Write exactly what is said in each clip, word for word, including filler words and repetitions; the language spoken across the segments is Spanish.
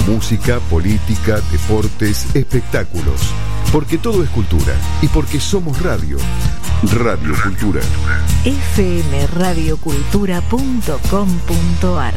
Música, política, deportes, espectáculos. Porque todo es cultura y porque somos radio. Radio Cultura. f m radio cultura punto com punto a r.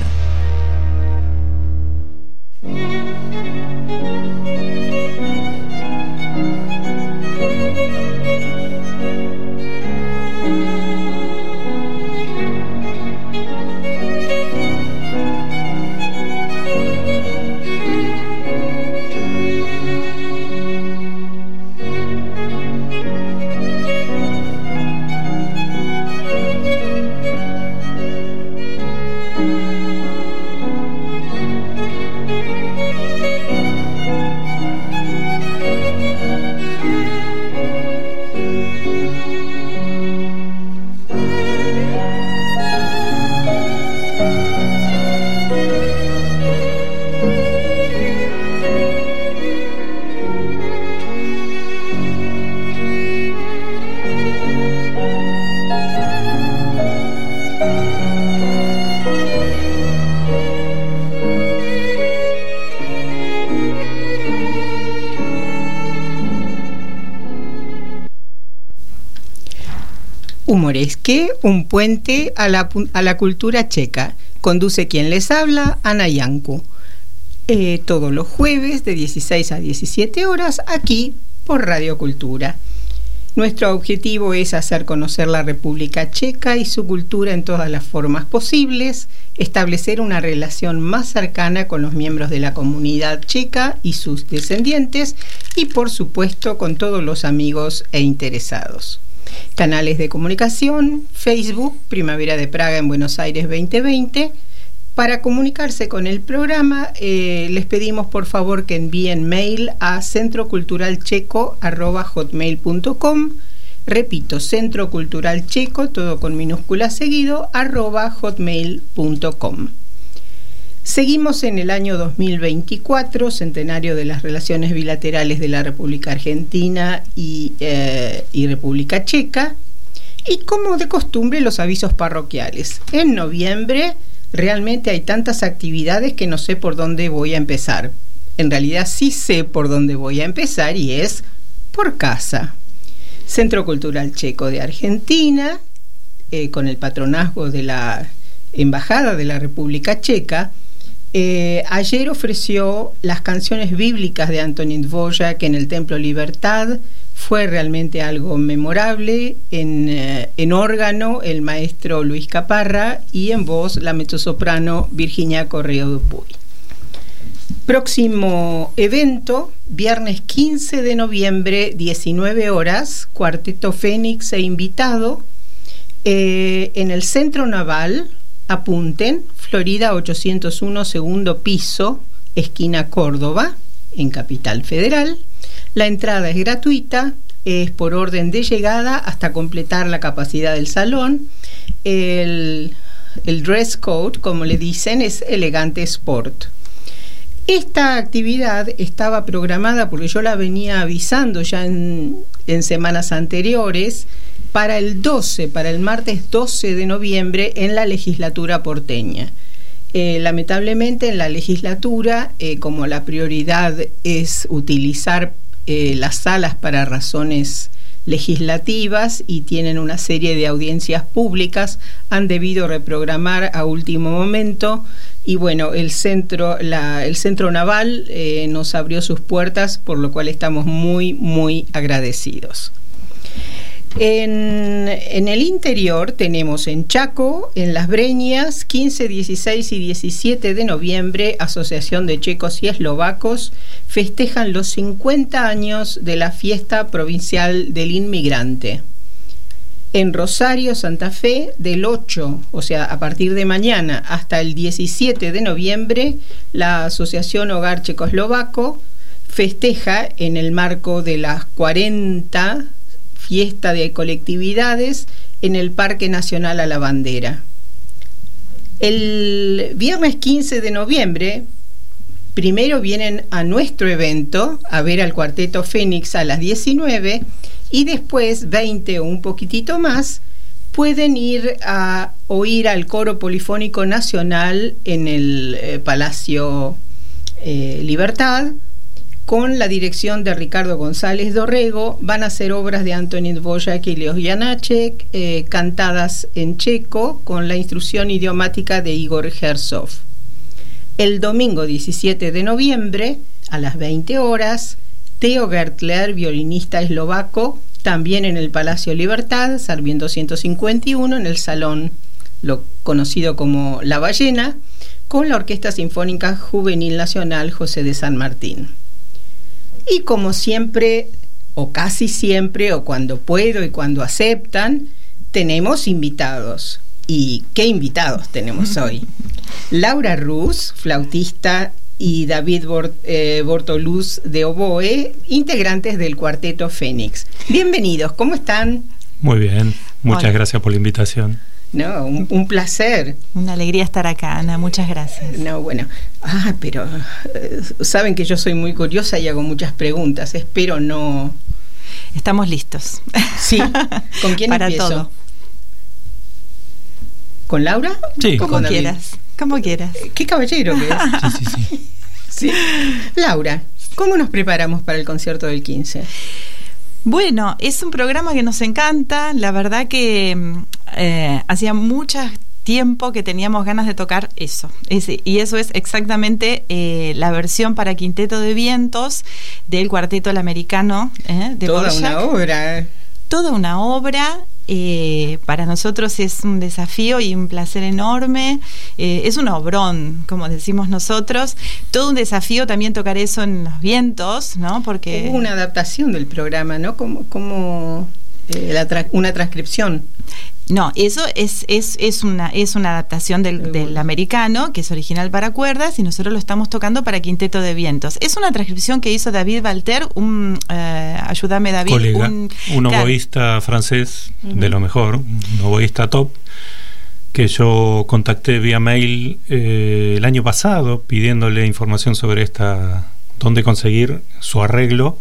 Humoresque, un puente a la, a la cultura checa. Conduce quien les habla, Ana Yancu. Eh, todos los jueves de dieciséis a diecisiete horas aquí por Radio Cultura. Nuestro objetivo es hacer conocer la República Checa y su cultura en todas las formas posibles, establecer una relación más cercana con los miembros de la comunidad checa y sus descendientes y, por supuesto, con todos los amigos e interesados. Canales de comunicación: Facebook, Primavera de Praga en Buenos Aires veinte veinte. Para comunicarse con el programa, eh, les pedimos por favor que envíen mail a centroculturalcheco arroba hotmail punto com. Repito, centroculturalcheco, todo con minúscula seguido, arroba hotmail punto com. Seguimos en el año dos mil veinticuatro, centenario de las relaciones bilaterales de la República Argentina y, eh, y República Checa. Y como de costumbre, los avisos parroquiales. En noviembre realmente hay tantas actividades que no sé por dónde voy a empezar. En realidad sí sé por dónde voy a empezar y es por casa. Centro Cultural Checo de Argentina, eh, con el patronazgo de la Embajada de la República Checa, Eh, ayer ofreció las canciones bíblicas de Antonín Dvořák en el Templo Libertad. Fue realmente algo memorable. En, eh, en órgano, el maestro Luis Caparra, y en voz, la mezzosoprano Virginia Correo Dupuy. Próximo evento, viernes quince de noviembre, diecinueve horas, Cuarteto Fénix e invitado, eh, en el Centro Naval. Apunten, Florida ochocientos uno, segundo piso, esquina Córdoba, en Capital Federal. La entrada es gratuita, es por orden de llegada hasta completar la capacidad del salón. El, el dress code, como le dicen, es elegante sport. Esta actividad estaba programada, porque yo la venía avisando ya en, en semanas anteriores, para el doce, para el martes doce de noviembre en la legislatura porteña. Eh, lamentablemente en la legislatura, eh, como la prioridad es utilizar eh, las salas para razones legislativas y tienen una serie de audiencias públicas, han debido reprogramar a último momento. Y bueno, el centro, la, el centro naval eh, nos abrió sus puertas, por lo cual estamos muy, muy agradecidos. En, en el interior tenemos en Chaco, en Las Breñas, quince, dieciséis y diecisiete de noviembre, Asociación de Checos y Eslovacos festejan los cincuenta años de la fiesta provincial del inmigrante. En Rosario, Santa Fe, del ocho, o sea, a partir de mañana hasta el diecisiete de noviembre, la Asociación Hogar Checoslovaco festeja en el marco de las cuarenta fiesta de colectividades en el Parque Nacional a la Bandera. El viernes quince de noviembre, primero vienen a nuestro evento a ver al Cuarteto Fénix a las diecinueve y después, veinte o un poquitito más, pueden ir a oír al Coro Polifónico Nacional en el eh, Palacio eh, Libertad, con la dirección de Ricardo González Dorrego. Van a ser obras de Antonín Dvořák y Leos Janáček, eh, cantadas en checo, con la instrucción idiomática de Igor Herzog. El domingo diecisiete de noviembre, a las veinte horas, Theo Gertler, violinista eslovaco, también en el Palacio Libertad, Sarmiento ciento cincuenta y uno, en el salón lo conocido como La Ballena, con la Orquesta Sinfónica Juvenil Nacional José de San Martín. Y como siempre, o casi siempre, o cuando puedo y cuando aceptan, tenemos invitados. ¿Y qué invitados tenemos hoy? Laura Rus, flautista, y David Bort, eh, Bortoluz de oboe, integrantes del Cuarteto Fénix. Bienvenidos, ¿cómo están? Muy bien, muchas Hola. Gracias por la invitación. No, un, un placer. Una alegría estar acá, Ana, muchas gracias. No, bueno, ah, pero eh, saben que yo soy muy curiosa y hago muchas preguntas, espero no... Estamos listos. Sí, ¿con quién Para empiezo? todo. ¿Con Laura? Sí. Como ¿Con David? quieras, como quieras. Qué caballero que es. Sí, sí, sí. Sí. Laura, ¿cómo nos preparamos para el concierto del quince? Bueno, es un programa que nos encanta. La verdad que eh, hacía mucho tiempo que teníamos ganas de tocar eso. Ese, y eso es exactamente eh, la versión para quinteto de vientos del Cuarteto El Americano eh, de Toda Dvořák. una obra. Toda una obra. Eh, para nosotros es un desafío y un placer enorme. Eh, es un obrón, como decimos nosotros. Todo un desafío también tocar eso en los vientos, ¿no? Porque Hubo una adaptación del programa, ¿no? Como, como eh, la tra- una transcripción. no, eso es es es una es una adaptación del, del americano, que es original para cuerdas, y nosotros lo estamos tocando para quinteto de vientos. Es una transcripción que hizo David Walter, un eh, ayúdame David, Colega, un, un claro, oboísta francés Ujú. de lo mejor, un oboísta top, que yo contacté vía mail eh, el año pasado pidiéndole información sobre esta, dónde conseguir su arreglo,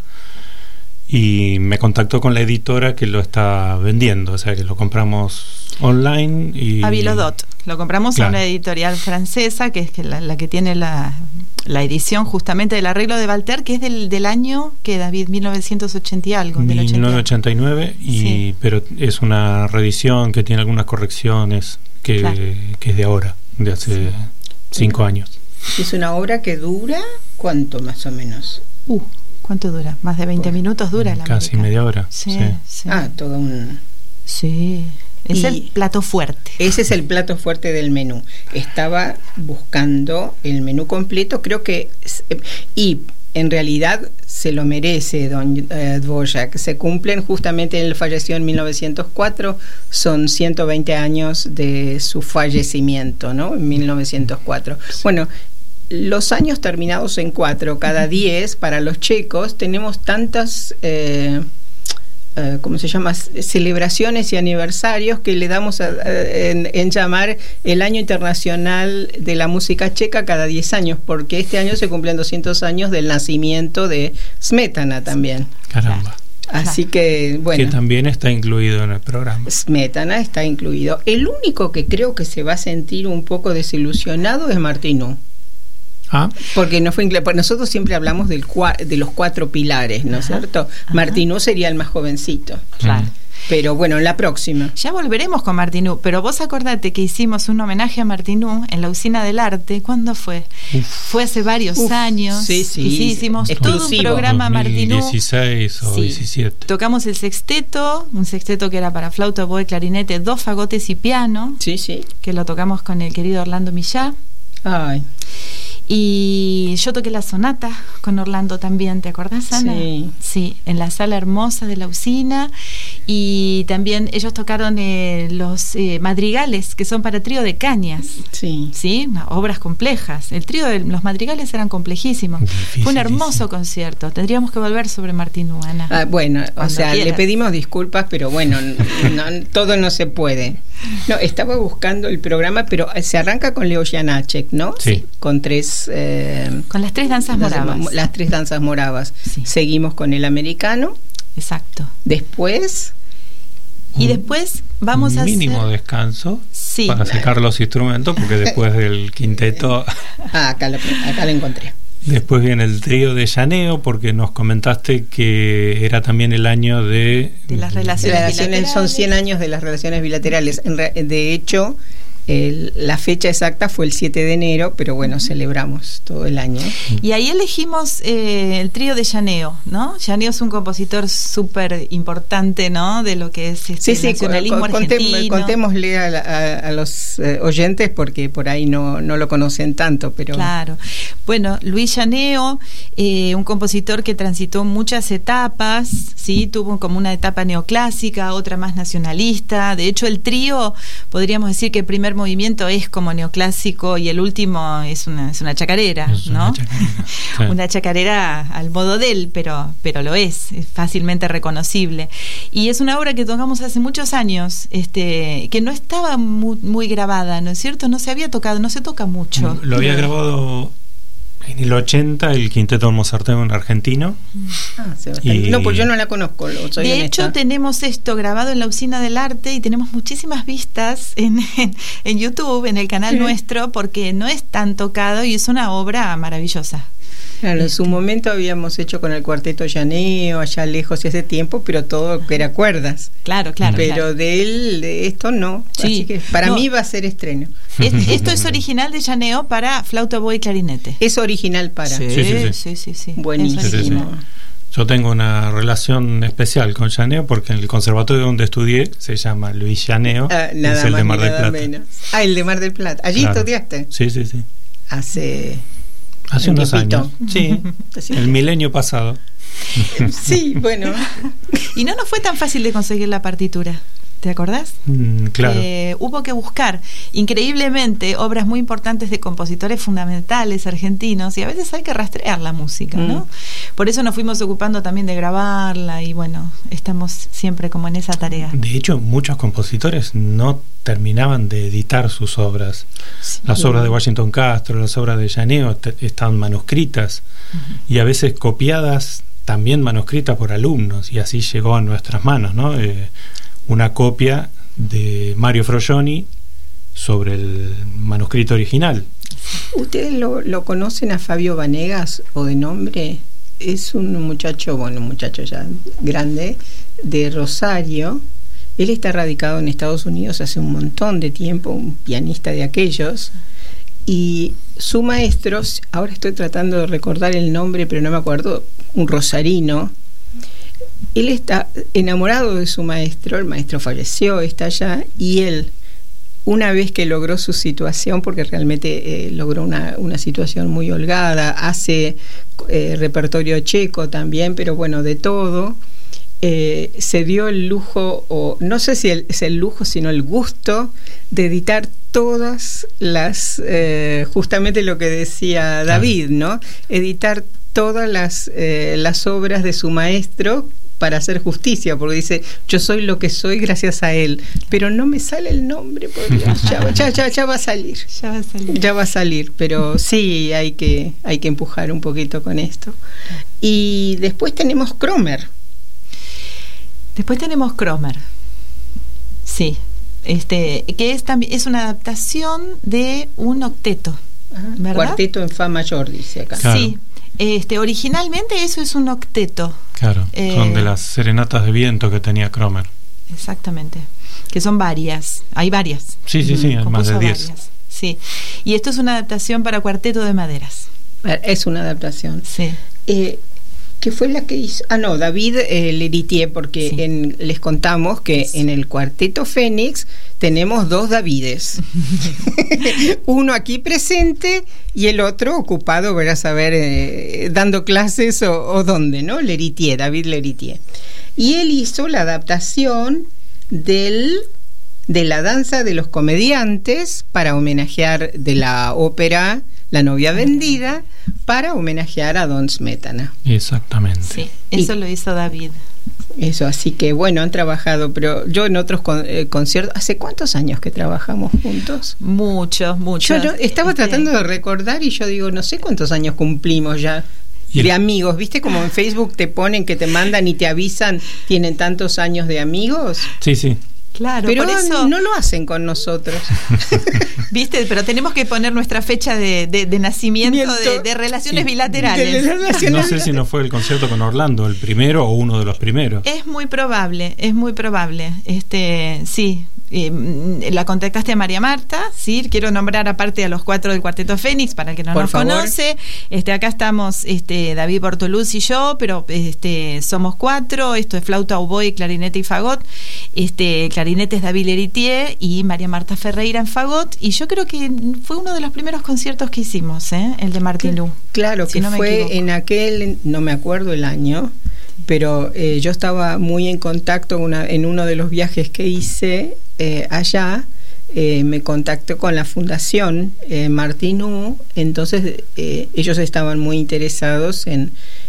y me contactó con la editora que lo está vendiendo, o sea que lo compramos online. Y Avilodot. Lo compramos Claro. a una editorial francesa, que es que la, la que tiene la, la edición justamente del arreglo de Walter, que es del, del año que David, mil novecientos ochenta y algo. Del mil novecientos ochenta y nueve, y, Sí. pero es una reedición que tiene algunas correcciones que, Claro. que es de ahora, de hace cinco años. Es una obra que dura, ¿cuánto más o menos? Uh, ¿cuánto dura? Más de veinte Uf, minutos dura la Casi americana. media hora. Sí, Sí. sí. Ah, todo un... Sí. Es Y- el plato fuerte. Ese es el plato fuerte del menú. Estaba buscando el menú completo, creo que... Y en realidad se lo merece don eh, Dvořák. Se cumplen justamente, él falleció en mil novecientos cuatro, son ciento veinte años de su fallecimiento, ¿no? En mil novecientos cuatro. Bueno, los años terminados en cuatro, cada diez, para los checos, tenemos tantas... Eh, Uh, ¿cómo se llama? Celebraciones y aniversarios que le damos a, a, en, en llamar el Año Internacional de la Música Checa cada diez años, porque este año se cumplen doscientos años del nacimiento de Smetana también. Caramba. Así que, bueno, Que también está incluido en el programa. Smetana está incluido. El único que creo que se va a sentir un poco desilusionado es Martinú. Ah, Porque no fue inclu- porque nosotros siempre hablamos del cua- de los cuatro pilares, ¿no es Ajá, cierto? ajá. Martinú sería el más jovencito. Claro. Pero bueno, en la próxima. Ya volveremos con Martinú, pero vos acordate que hicimos un homenaje a Martinú en la Usina del Arte. ¿Cuándo fue? uf, Fue hace varios Uf, años. sí, sí, y sí, hicimos todo un exclusivo. programa Martinú. dos mil dieciséis o Sí. diecisiete. Tocamos el sexteto, un sexteto que era para flauta, oboe, clarinete, dos fagotes y piano, Sí, sí. que lo tocamos con el querido Orlando Millá. Ay, Y yo toqué la sonata con Orlando también, ¿te acordás, Ana? Sí. Sí, en la sala hermosa de la usina. Y también ellos tocaron eh, los eh, madrigales, que son para trío de cañas. sí. Sí, obras complejas. El trío de los madrigales eran complejísimos. Fue un Dificilísimo. hermoso concierto. Tendríamos que volver sobre Martinú, Ana. Ah, bueno, o Cuando sea, quieras. le pedimos disculpas, pero bueno, n- no- todo no se puede. No, estaba buscando el programa, pero se arranca con Leos Janáček, ¿no? Sí. Con tres... eh, Con las tres danzas las- moravas. Las tres danzas moravas. Sí. Seguimos con el americano. Exacto. Después... Y Un después vamos a mínimo hacer... descanso Sí. para sacar los instrumentos, porque después del quinteto Ah, acá lo, acá lo encontré. Después viene el trío de llaneo, porque nos comentaste que era también el año de... De las relaciones, relaciones bilaterales. Son cien años de las relaciones bilaterales. En re, de hecho, el, la fecha exacta fue el siete de enero, pero bueno, celebramos todo el año. Y ahí elegimos eh, el trío de llaneo, ¿no? Llaneo es un compositor súper importante, ¿no? De lo que es este sí, sí, nacionalismo con, argentino. Contémosle a, a, a los eh, oyentes, porque por ahí no, no lo conocen tanto, pero... Claro. Bueno, Luis Llaneo, eh, un compositor que transitó muchas etapas, ¿sí? Tuvo como una etapa neoclásica, otra más nacionalista. De hecho, el trío, podríamos decir que el primer movimiento es como neoclásico y el último es una, es una chacarera, es ¿no? Una chacarera, sí. Una chacarera al modo de él, pero, pero lo es, es fácilmente reconocible. Y es una obra que tocamos hace muchos años, este, que no estaba muy, muy grabada, ¿no es cierto? No se había tocado, no se toca mucho. Lo había grabado en el ochenta el Quinteto Mozarteum argentino. Ah, y... No, pues yo no la conozco. Soy de honesta. hecho, tenemos esto grabado en la Usina del Arte y tenemos muchísimas vistas en, en, en YouTube, en el canal sí. nuestro, porque no es tan tocado y es una obra maravillosa. Claro, en su momento habíamos hecho con el Cuarteto Llaneo, allá lejos y hace tiempo, pero todo era cuerdas. Claro, claro. Pero claro. de él, de esto no. Sí. Así que para no. mí va a ser estreno. Es, esto es original de Llaneo para flauta, oboe y clarinete. Es original para. Sí, sí, sí. sí, sí, sí. Buenísimo. Sí, sí, sí. Yo tengo una relación especial con Llaneo porque en el conservatorio donde estudié se llama Luis Llaneo, ah, nada es el más de Mar del Plata. Menos. Ah, el de Mar del Plata. ¿Allí claro. estudiaste? Sí, sí, sí. Hace... Hace unos años. Sí, el milenio pasado. Sí, bueno. Y no nos fue tan fácil de conseguir la partitura. ¿Te acordás? Mm, claro. Eh, hubo que buscar, increíblemente, obras muy importantes de compositores fundamentales argentinos y a veces hay que rastrear la música, ¿no? Mm. Por eso nos fuimos ocupando también de grabarla y bueno, estamos siempre como en esa tarea. De hecho, muchos compositores no terminaban de editar sus obras. Sí. Las obras de Washington Castro, las obras de Llaneo estaban manuscritas uh-huh. y a veces copiadas, también manuscritas por alumnos, y así llegó a nuestras manos, ¿no? Eh, una copia de Mario Frogioni sobre el manuscrito original. ¿Ustedes lo, lo conocen a Fabio Vanegas o de nombre? Es un muchacho, bueno, un muchacho ya grande, de Rosario. Él está radicado en Estados Unidos hace un montón de tiempo, un pianista de aquellos. Y su maestro, ahora estoy tratando de recordar el nombre, pero no me acuerdo, un rosarino. Él está enamorado de su maestro, el maestro falleció, está allá, y él, una vez que logró su situación, porque realmente eh, logró una, una situación muy holgada, hace eh, repertorio checo también, pero bueno, de todo, eh, se dio el lujo, o no sé si el, es el lujo, sino el gusto de editar todas las, eh, justamente lo que decía David, ¿no? Editar todas las, eh, las obras de su maestro, para hacer justicia, porque dice, yo soy lo que soy gracias a él, pero no me sale el nombre, porque ya, ya, ya, ya va a salir, ya va a salir, ya va a salir, pero sí hay que, hay que empujar un poquito con esto. Y después tenemos Kromer. Después tenemos Kromer, sí, este, que es también es una adaptación de un octeto, ¿verdad? Cuarteto en fa mayor, dice acá. Claro. Sí. Este, originalmente eso es un octeto. Claro, eh, son de las serenatas de viento que tenía Kromer. Exactamente, que son varias, hay varias. Sí, sí, sí, hay más de diez. Sí, y esto es una adaptación para cuarteto de maderas. Es una adaptación. Sí. Eh, que fue la que hizo, ah no, David eh, Leritier, porque sí. en, les contamos que sí. en el Cuarteto Fénix tenemos dos Davides. Uno aquí presente y el otro ocupado, verás a ver, eh, dando clases o, o dónde, ¿no? Leritier, David Leritier. Y él hizo la adaptación del de la danza de los comediantes para homenajear de la ópera La novia vendida, para homenajear a Don Smetana. Exactamente. Sí, eso y, lo hizo David. Eso, así que bueno, han trabajado, pero yo en otros con, eh, conciertos, ¿hace cuántos años que trabajamos juntos? Muchos, muchos. Yo, yo estaba este... tratando de recordar y yo digo, no sé cuántos años cumplimos ya. De el... amigos, ¿viste? Como en Facebook te ponen que te mandan y te avisan, tienen tantos años de amigos. Sí, sí. Claro, pero por eso no lo hacen con nosotros. ¿Viste? Pero tenemos que poner nuestra fecha de, de, de nacimiento de, de relaciones sí. bilaterales. De, de relaciones no sé si no fue el concierto con Orlando, el primero o uno de los primeros. Es muy probable, es muy probable. Este, sí. Eh, la contactaste a María Marta, sí, quiero nombrar aparte a los cuatro del Cuarteto Fénix para el que no Por nos favor. conoce. Este, acá estamos este, David Bortoluz y yo, pero este, somos cuatro. Esto es flauta, oboe, clarinete y fagot. Este, clarinete es David Leritier y María Marta Ferreira en fagot. Y yo creo que fue uno de los primeros conciertos que hicimos, ¿eh? El de Martinú. Claro, si que no fue en aquel, no me acuerdo el año, pero eh, yo estaba muy en contacto una, en uno de los viajes que hice eh, allá, eh, me contacté con la Fundación eh, Martinú, entonces eh, ellos estaban muy interesados en,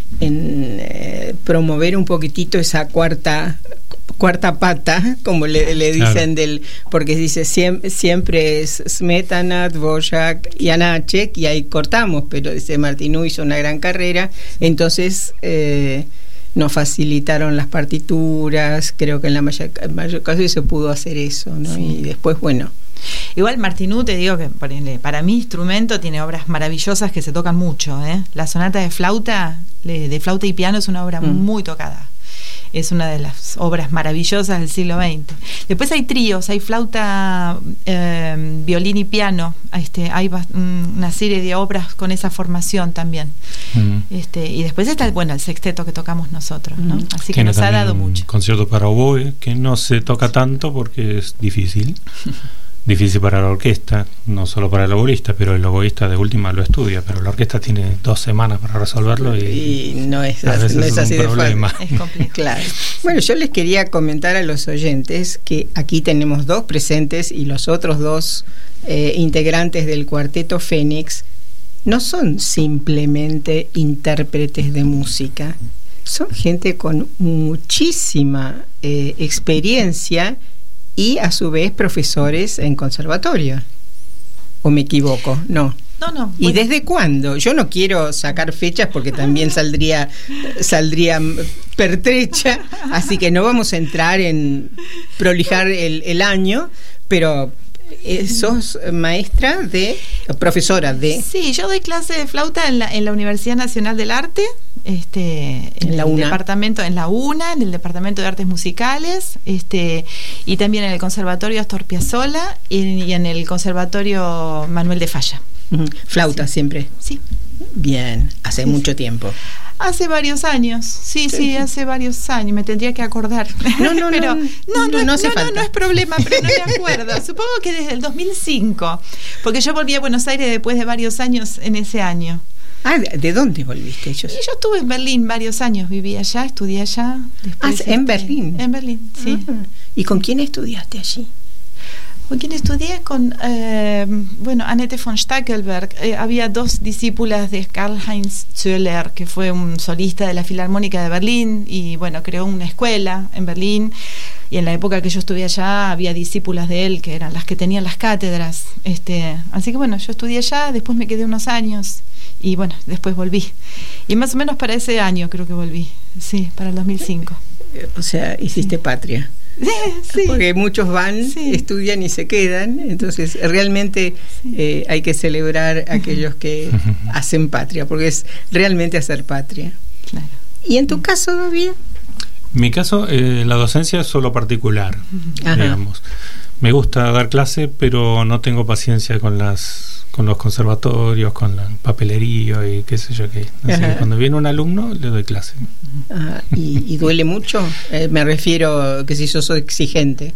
en eh, promover un poquitito esa cuarta cuarta pata, como le, le dicen, claro. del porque dice siempre, siempre es Smetana, Dvořák y Janáček, y ahí cortamos, pero dice Martinú hizo una gran carrera, entonces eh, nos facilitaron las partituras, creo que en la mayor, en mayor caso se pudo hacer eso, ¿no? Sí. Y después, bueno. Igual Martinú, te digo que para mi instrumento tiene obras maravillosas que se tocan mucho, ¿eh? La sonata de flauta, de flauta y piano es una obra mm. muy tocada. Es una de las obras maravillosas del siglo veinte. Después hay tríos, hay flauta, eh, violín y piano. Este, hay una serie de obras con esa formación también. Mm. Este, y después está bueno, el sexteto que tocamos nosotros, ¿no? Así que nos ha dado mucho. Un concierto para oboe que no se toca tanto porque es difícil. Difícil para la orquesta, no solo para el oboísta, pero el oboísta de última lo estudia, pero la orquesta tiene dos semanas para resolverlo y, y no es así, no es así de fácil. Es complejo. Claro. Bueno, yo les quería comentar a los oyentes que aquí tenemos dos presentes y los otros dos eh, integrantes del Cuarteto Fénix no son simplemente intérpretes de música, son gente con muchísima eh, experiencia y a su vez profesores en conservatorio. ¿O me equivoco? No. No, no. ¿Y bueno. desde cuándo? Yo no quiero sacar fechas porque también saldría saldría pertrecha, así que no vamos a entrar en prolijar el, el año, pero sos maestra de, profesora de... Sí, yo doy clase de flauta en la, en la Universidad Nacional del Arte, este, en, en la el UNA. departamento, en la UNA, en el Departamento de Artes Musicales, este, y también en el Conservatorio Astor Piazzolla y, y en el Conservatorio Manuel de Falla. Uh-huh. Flauta sí. siempre. Sí. Bien, hace sí, mucho sí. tiempo. Hace varios años, sí, sí, sí, hace varios años, me tendría que acordar. No, no, pero, no, no, no, no, no, no, no, no es problema, pero no me acuerdo. Supongo que desde el dos mil cinco, porque yo volví a Buenos Aires después de varios años en ese año. Ah, ¿de dónde volviste? Yo, y yo estuve en Berlín varios años, viví allá, estudié allá. Después, ah, ¿en este, Berlín? En Berlín, sí. Ah, ¿y con quién estudiaste allí? Con quien estudié con, eh, bueno, Annette von Stackelberg. Eh, había dos discípulas de Karl-Heinz Zöller, que fue un solista de la Filarmónica de Berlín, y bueno, creó una escuela en Berlín, y en la época que yo estuve allá había discípulas de él, que eran las que tenían las cátedras. Este, así que bueno, yo estudié allá, después me quedé unos años, y bueno, después volví. Y más o menos para ese año creo que volví, sí, para el dos mil cinco. O sea, hiciste sí. patria. Sí. Porque muchos van, sí. estudian y se quedan, entonces realmente sí. eh, hay que celebrar a aquellos que hacen patria, porque es realmente hacer patria. Claro. ¿Y en tu caso, David? En mi caso, eh, la docencia es solo particular, Ajá. digamos. Me gusta dar clase, pero no tengo paciencia con las con los conservatorios, con la papelería y qué sé yo qué. Así que cuando viene un alumno, le doy clase. Ah, ¿y, ¿Y duele mucho? Eh, me refiero que si sos exigente.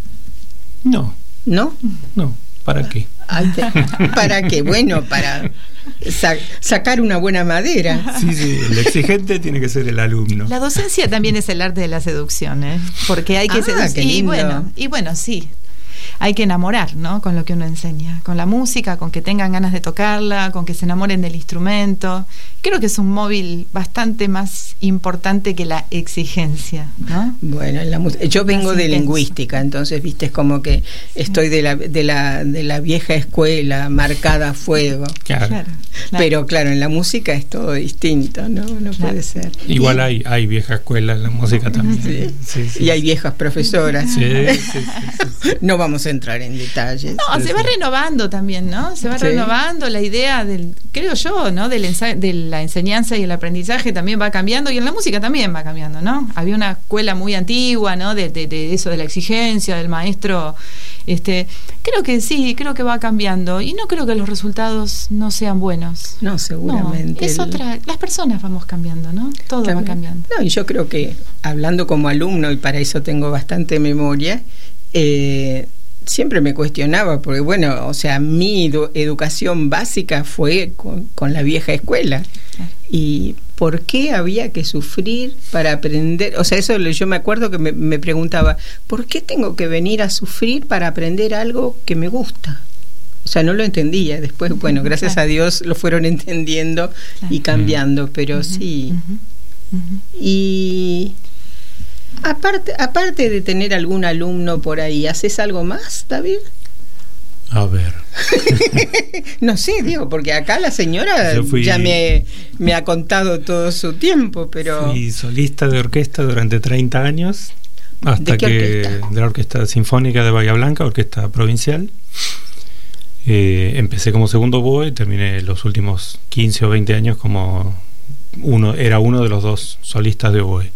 No. ¿No? No. ¿Para qué? Ay, te, ¿para qué? Bueno, para sa- sacar una buena madera. Sí, sí, el exigente tiene que ser el alumno. La docencia también es el arte de la seducción, ¿eh? Porque hay que ah, seducir. Y bueno, y bueno, sí. hay que enamorar, ¿no? Con lo que uno enseña, con la música, con que tengan ganas de tocarla, con que se enamoren del instrumento. Creo que es un móvil bastante más importante que la exigencia, ¿no? Bueno, en la yo vengo de lingüística, entonces, viste, es como que estoy de la, de la, de la vieja escuela, marcada a fuego. Claro. Claro, claro. Pero claro, en la música es todo distinto, ¿no? No Claro. puede ser. Igual y, hay, hay vieja escuela en la música también. Sí. Sí, sí. Y hay viejas profesoras. Sí, sí, sí, sí, sí. No vamos a entrar en detalles. No, se va renovando también, ¿no? Se va Sí. renovando la idea del, creo yo, ¿no? Del ensa- de la enseñanza y el aprendizaje también va cambiando, y en la música también va cambiando, ¿no? Había una escuela muy antigua, ¿no? De, de, de eso de la exigencia del maestro. Este, creo que sí, creo que va cambiando, y no creo que los resultados no sean buenos. No, seguramente. No, es El- otra, las personas vamos cambiando, ¿no? Todo va También. cambiando. No, y yo creo que hablando como alumno, y para eso tengo bastante memoria, eh, siempre me cuestionaba, porque bueno, o sea, mi edu- educación básica fue con, con la vieja escuela. Claro. ¿Y por qué había que sufrir para aprender? O sea, eso lo- yo me acuerdo que me, me preguntaba, ¿por qué tengo que venir a sufrir para aprender algo que me gusta? O sea, no lo entendía. Después, bueno, gracias Claro. a Dios lo fueron entendiendo Claro. y cambiando, pero Ujú, sí. ujú, ujú. Y aparte, aparte de tener algún alumno por ahí, ¿haces algo más, David? A ver. No sé, digo, porque acá la señora Yo fui- ya me, me ha contado todo su tiempo, pero... Fui solista de orquesta durante treinta años, hasta ¿De qué que orquesta? de la Orquesta Sinfónica de Bahía Blanca, orquesta provincial. Eh, empecé como segundo oboe y terminé los últimos quince o veinte años como uno, era uno de los dos solistas de oboe.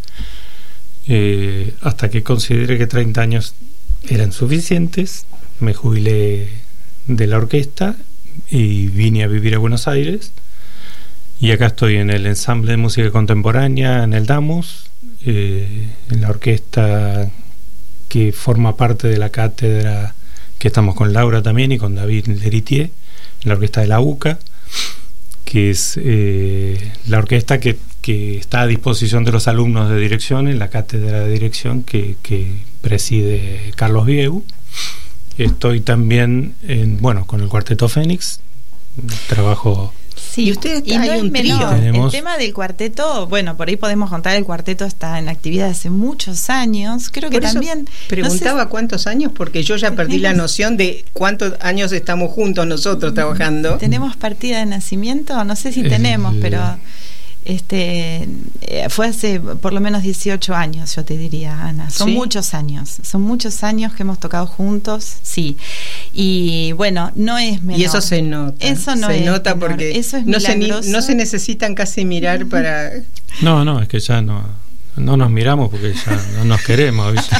Eh, hasta que consideré que treinta años eran suficientes, me jubilé de la orquesta y vine a vivir a Buenos Aires, y acá estoy en el ensamble de música contemporánea en el DAMUS, eh, en la orquesta que forma parte de la cátedra, que estamos con Laura también y con David Leritier, en la orquesta de la UCA, que es eh, la orquesta que, que está a disposición de los alumnos de dirección en la cátedra de dirección que, que preside Carlos Vieu. Estoy también en, bueno, con el Cuarteto Fénix, trabajo. Sí, Y ustedes y no hay es un trío. menor. Tenemos- El tema del cuarteto, bueno, por ahí podemos contar, el cuarteto está en actividad hace muchos años. Creo que Por eso también preguntaba no sé, cuántos años, porque yo ya perdí la Tenemos- noción de cuántos años estamos juntos nosotros trabajando. ¿tenemos partida de nacimiento? No sé si Eh, tenemos, pero este eh, fue hace por lo menos dieciocho años, yo te diría, Ana. Son ¿Sí? muchos años, son muchos años que hemos tocado juntos, sí. Y bueno, no es menor. Y eso se nota. Eso no se es nota menor. porque Eso es no, se ni- milagroso. no se necesitan casi mirar para... No, no, es que ya no, no nos miramos porque ya no nos queremos, ¿viste?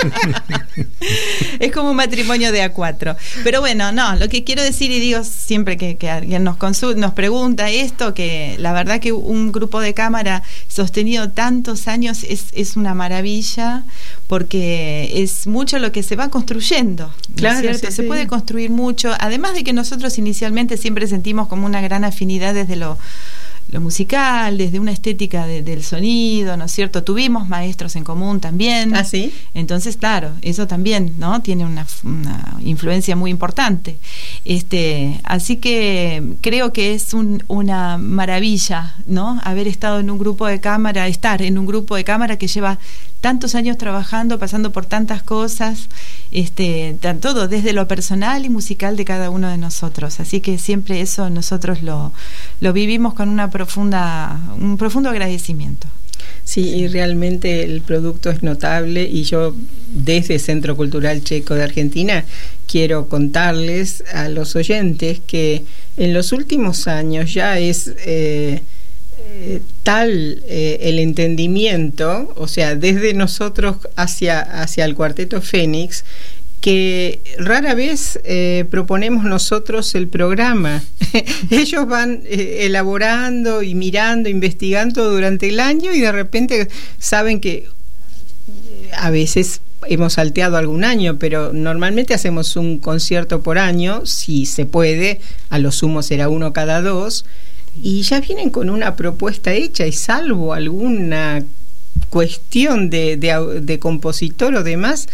Es como un matrimonio de a cuatro. Pero bueno, no, lo que quiero decir, y digo siempre que, que alguien nos consulta, nos pregunta esto, que la verdad que un grupo de cámara sostenido tantos años es, es una maravilla, porque es mucho lo que se va construyendo, ¿no es Claro, cierto? sí, Se sí. puede construir mucho, además de que nosotros inicialmente siempre sentimos como una gran afinidad desde lo lo musical, desde una estética de, del sonido, ¿no es cierto? Tuvimos maestros en común también. ¿Ah, sí? Entonces, claro, eso también, ¿no? Tiene una, una influencia muy importante. Este, así que creo que es un, una maravilla, ¿no? Haber estado en un grupo de cámara, estar en un grupo de cámara que lleva tantos años trabajando, pasando por tantas cosas, este, tan- todo desde lo personal y musical de cada uno de nosotros. Así que siempre eso nosotros lo, lo vivimos con una profunda, un profundo agradecimiento. Sí, y realmente el producto es notable, y yo desde Centro Cultural Checo de Argentina quiero contarles a los oyentes que en los últimos años ya es eh, eh, tal eh, el entendimiento, o sea, desde nosotros hacia, hacia el Cuarteto Fénix, que rara vez eh, proponemos nosotros el programa. Ellos van eh, elaborando y mirando, investigando durante el año, y de repente saben que eh, a veces hemos salteado algún año, pero normalmente hacemos un concierto por año, si se puede, a lo sumo será uno cada dos, y ya vienen con una propuesta hecha, y salvo alguna cuestión de, de, de compositor o demás,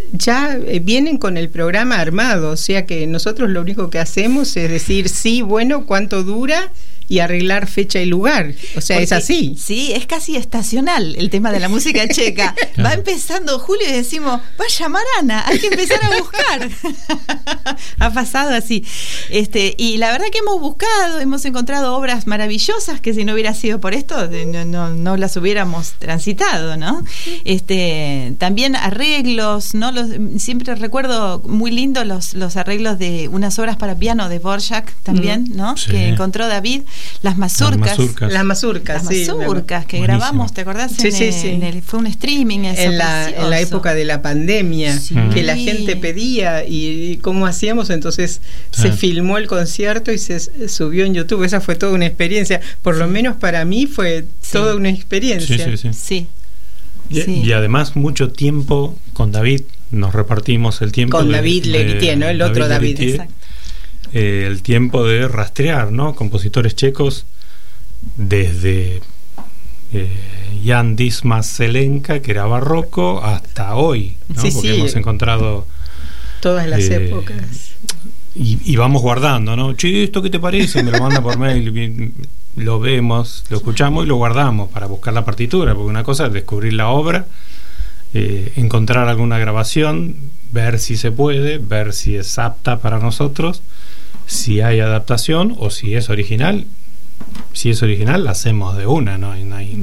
ya vienen con el programa armado, o sea que nosotros lo único que hacemos es decir, sí, bueno, cuánto dura y arreglar fecha y lugar, o sea, porque es así. Sí, es casi estacional el tema de la música checa. Va empezando julio y decimos, vaya Marana, hay que empezar a buscar. Ha pasado así. Este, y la verdad que hemos buscado, hemos encontrado obras maravillosas que si no hubiera sido por esto, no, no, no las hubiéramos transitado, ¿no? Este, también arreglos, ¿no? Los, siempre recuerdo muy lindo los, los arreglos de unas obras para piano de Dvorak también, ¿no? Sí. Que encontró David. Las mazurcas, las mazurcas, las sí, mazurcas que buenísimo. Grabamos, ¿te acordás? Sí, en sí, el, sí. En el, fue un streaming eso, en, la, en la época de la pandemia, sí. que la gente pedía y, y cómo hacíamos, entonces ah. se filmó el concierto y se subió en YouTube. Esa fue toda una experiencia, por lo menos para mí fue sí. toda una experiencia. Sí, sí, sí. sí. Y, sí. y además mucho tiempo con David, nos repartimos el tiempo. Con de, David Leritier, ¿no? El David otro David. Leritier, exacto. Eh, el tiempo de rastrear, ¿no? Compositores checos desde eh, Jan Dismas Zelenka, que era barroco, hasta hoy, ¿no? Sí, porque sí. hemos encontrado todas las eh, épocas. Y, y vamos guardando, ¿no? Che, ¿esto qué te parece? Me lo manda por mail, lo vemos, lo escuchamos y lo guardamos para buscar la partitura, porque una cosa es descubrir la obra, eh, encontrar alguna grabación, ver si se puede, ver si es apta para nosotros, si hay adaptación o si es original. Si es original, la hacemos de una, no hay, no hay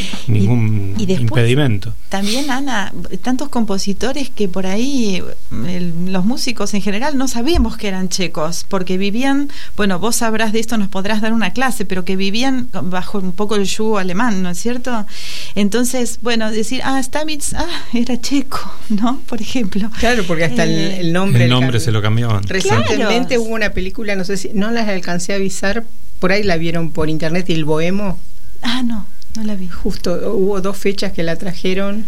ningún y, y después, impedimento. También, Ana, tantos compositores que por ahí el, los músicos en general no sabíamos que eran checos, porque vivían, bueno, vos sabrás de esto, nos podrás dar una clase, pero que vivían bajo un poco el yugo alemán, ¿no es cierto? Entonces, bueno, decir, ah, Stamitz, ah, era checo, ¿no? Por ejemplo. Claro, porque hasta eh, el, el nombre... El nombre se lo cambiaban. Recientemente claro. hubo una película, no sé si, no las alcancé a avisar, por ahí la vieron por internet, El Bohemo. Ah, no, no la vi. Justo, hubo dos fechas que la trajeron,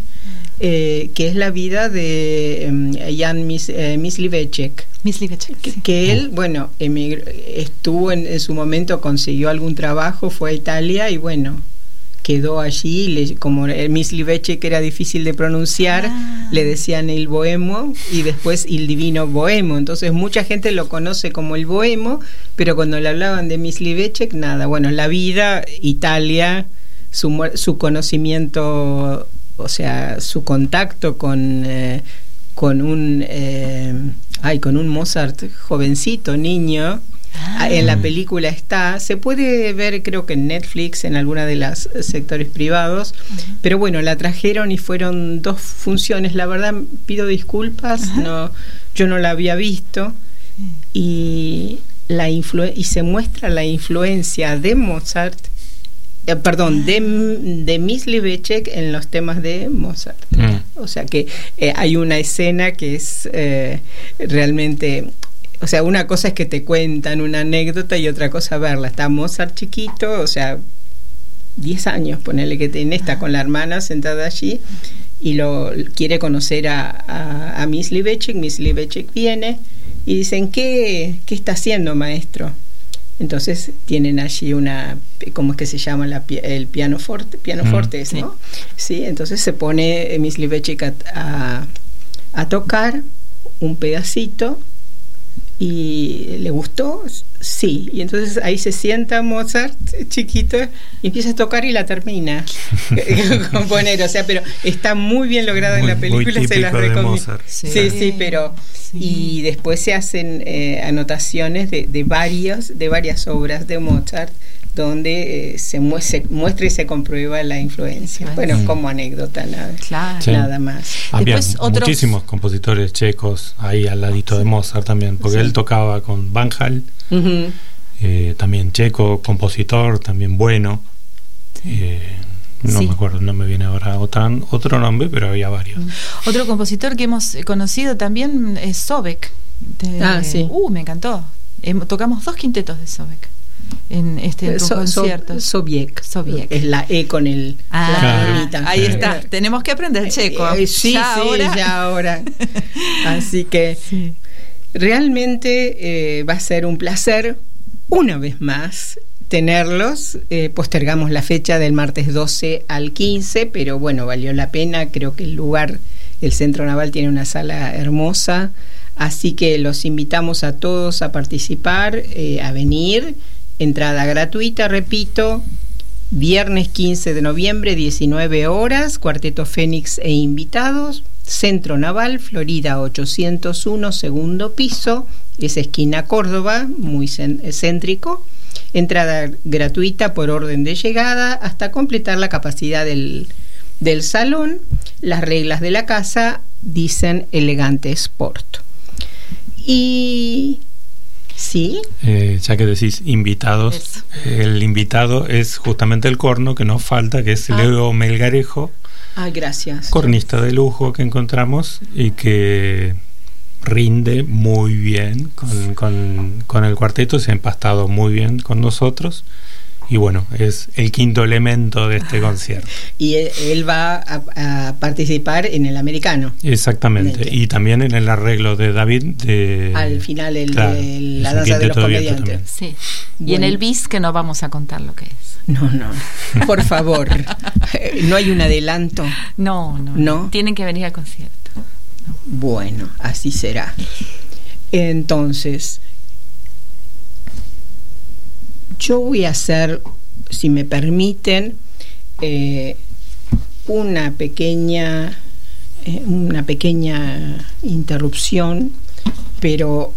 eh, que es la vida de eh, Jan Mis, eh, Mysliveček. Mysliveček, que, sí. que él, bueno, emigró, estuvo en, en su momento, consiguió algún trabajo, fue a Italia y bueno, quedó allí, le, como el Mysliveček era difícil de pronunciar, ah. le decían el Bohemo y después el Divino Bohemo, entonces mucha gente lo conoce como el Bohemo, pero cuando le hablaban de Mysliveček, nada, bueno, la vida, Italia, su, su conocimiento, o sea, su contacto con, eh, con un eh, ay, con un Mozart jovencito, niño. Ah. En la película está, se puede ver creo que en Netflix, en alguna de los sectores privados, uh-huh. pero bueno, la trajeron y fueron dos funciones, la verdad pido disculpas, uh-huh. no, yo no la había visto, uh-huh. y, la influ- y se muestra la influencia de Mozart, eh, perdón, uh-huh. de, de Mysliveček en los temas de Mozart, uh-huh. o sea que eh, hay una escena que es eh, realmente... O sea, una cosa es que te cuentan una anécdota y otra cosa verla. Está Mozart chiquito, o sea, diez años, ponele que tiene, está con la hermana sentada allí y lo quiere conocer a, a, a Mysliveček. Mysliveček viene y dicen, ¿qué, qué está haciendo, maestro? Entonces tienen allí una, ¿cómo es que se llama? La, el piano forte, piano mm, forte, sí. ¿no? Sí, entonces se pone Mysliveček a, a, a tocar un pedacito. ¿Y le gustó? Sí. Y entonces ahí se sienta Mozart, chiquito, y empieza a tocar y la termina. Componer, o sea, pero está muy bien logrado en la película, se las recomiendo. Sí. sí, sí, pero... Sí. Y después se hacen eh, anotaciones de, de, varios, de varias obras de Mozart, donde eh, se, mu- se muestra y se comprueba la influencia. Claro. Bueno, sí. como anécdota, nada, claro. sí. nada más. Había Después, otros... muchísimos compositores checos ahí al ladito de Mozart también, porque sí. él tocaba con Van Hal, uh-huh. eh, también checo, compositor, también bueno. Sí. Eh, no sí. me acuerdo, no me viene ahora otro, otro nombre, pero había varios. Otro compositor que hemos conocido también es Sobek. De, ah, sí. Uh, me encantó. Eh, tocamos dos quintetos de Sobek en este so, concierto. So, Sobiek. Sobiek. Es la E con el ah, la ahí está. Tenemos que aprender checo. Eh, eh, sí, ya sí, ahora. ya ahora. Así que sí. realmente eh, va a ser un placer una vez más tenerlos. Eh, postergamos la fecha del martes doce al quince, pero bueno, valió la pena. Creo que el lugar El Centro Naval tiene una sala hermosa, así que los invitamos a todos a participar, eh, a venir. Entrada gratuita, repito, viernes quince de noviembre, diecinueve horas, Cuarteto Fénix e invitados, Centro Naval, Florida ochocientos uno, segundo piso, es esquina Córdoba, muy céntrico. Entrada gratuita por orden de llegada hasta completar la capacidad del, del salón. Las reglas de la casa dicen elegante sport. Y... ¿sí? Eh, ya que decís invitados, Eso. el invitado es justamente el corno que nos falta, que es ah. Leo Melgarejo. Ah, gracias. Cornista de lujo que encontramos y que rinde muy bien con, con, con el cuarteto, se ha empastado muy bien con nosotros. Y bueno, es el quinto elemento de este concierto. Y él, él va a, a participar en el americano. Exactamente. Y también en el arreglo de David. De, Al final, el, claro, el, la danza de los comediantes. Sí. Bueno. Y en el bis, que no vamos a contar lo que es. No, no. Por favor. ¿No hay un adelanto? No, no. ¿No? Tienen que venir al concierto. No. Bueno, así será. Entonces... yo voy a hacer, si me permiten, eh, una pequeña eh, una pequeña interrupción, pero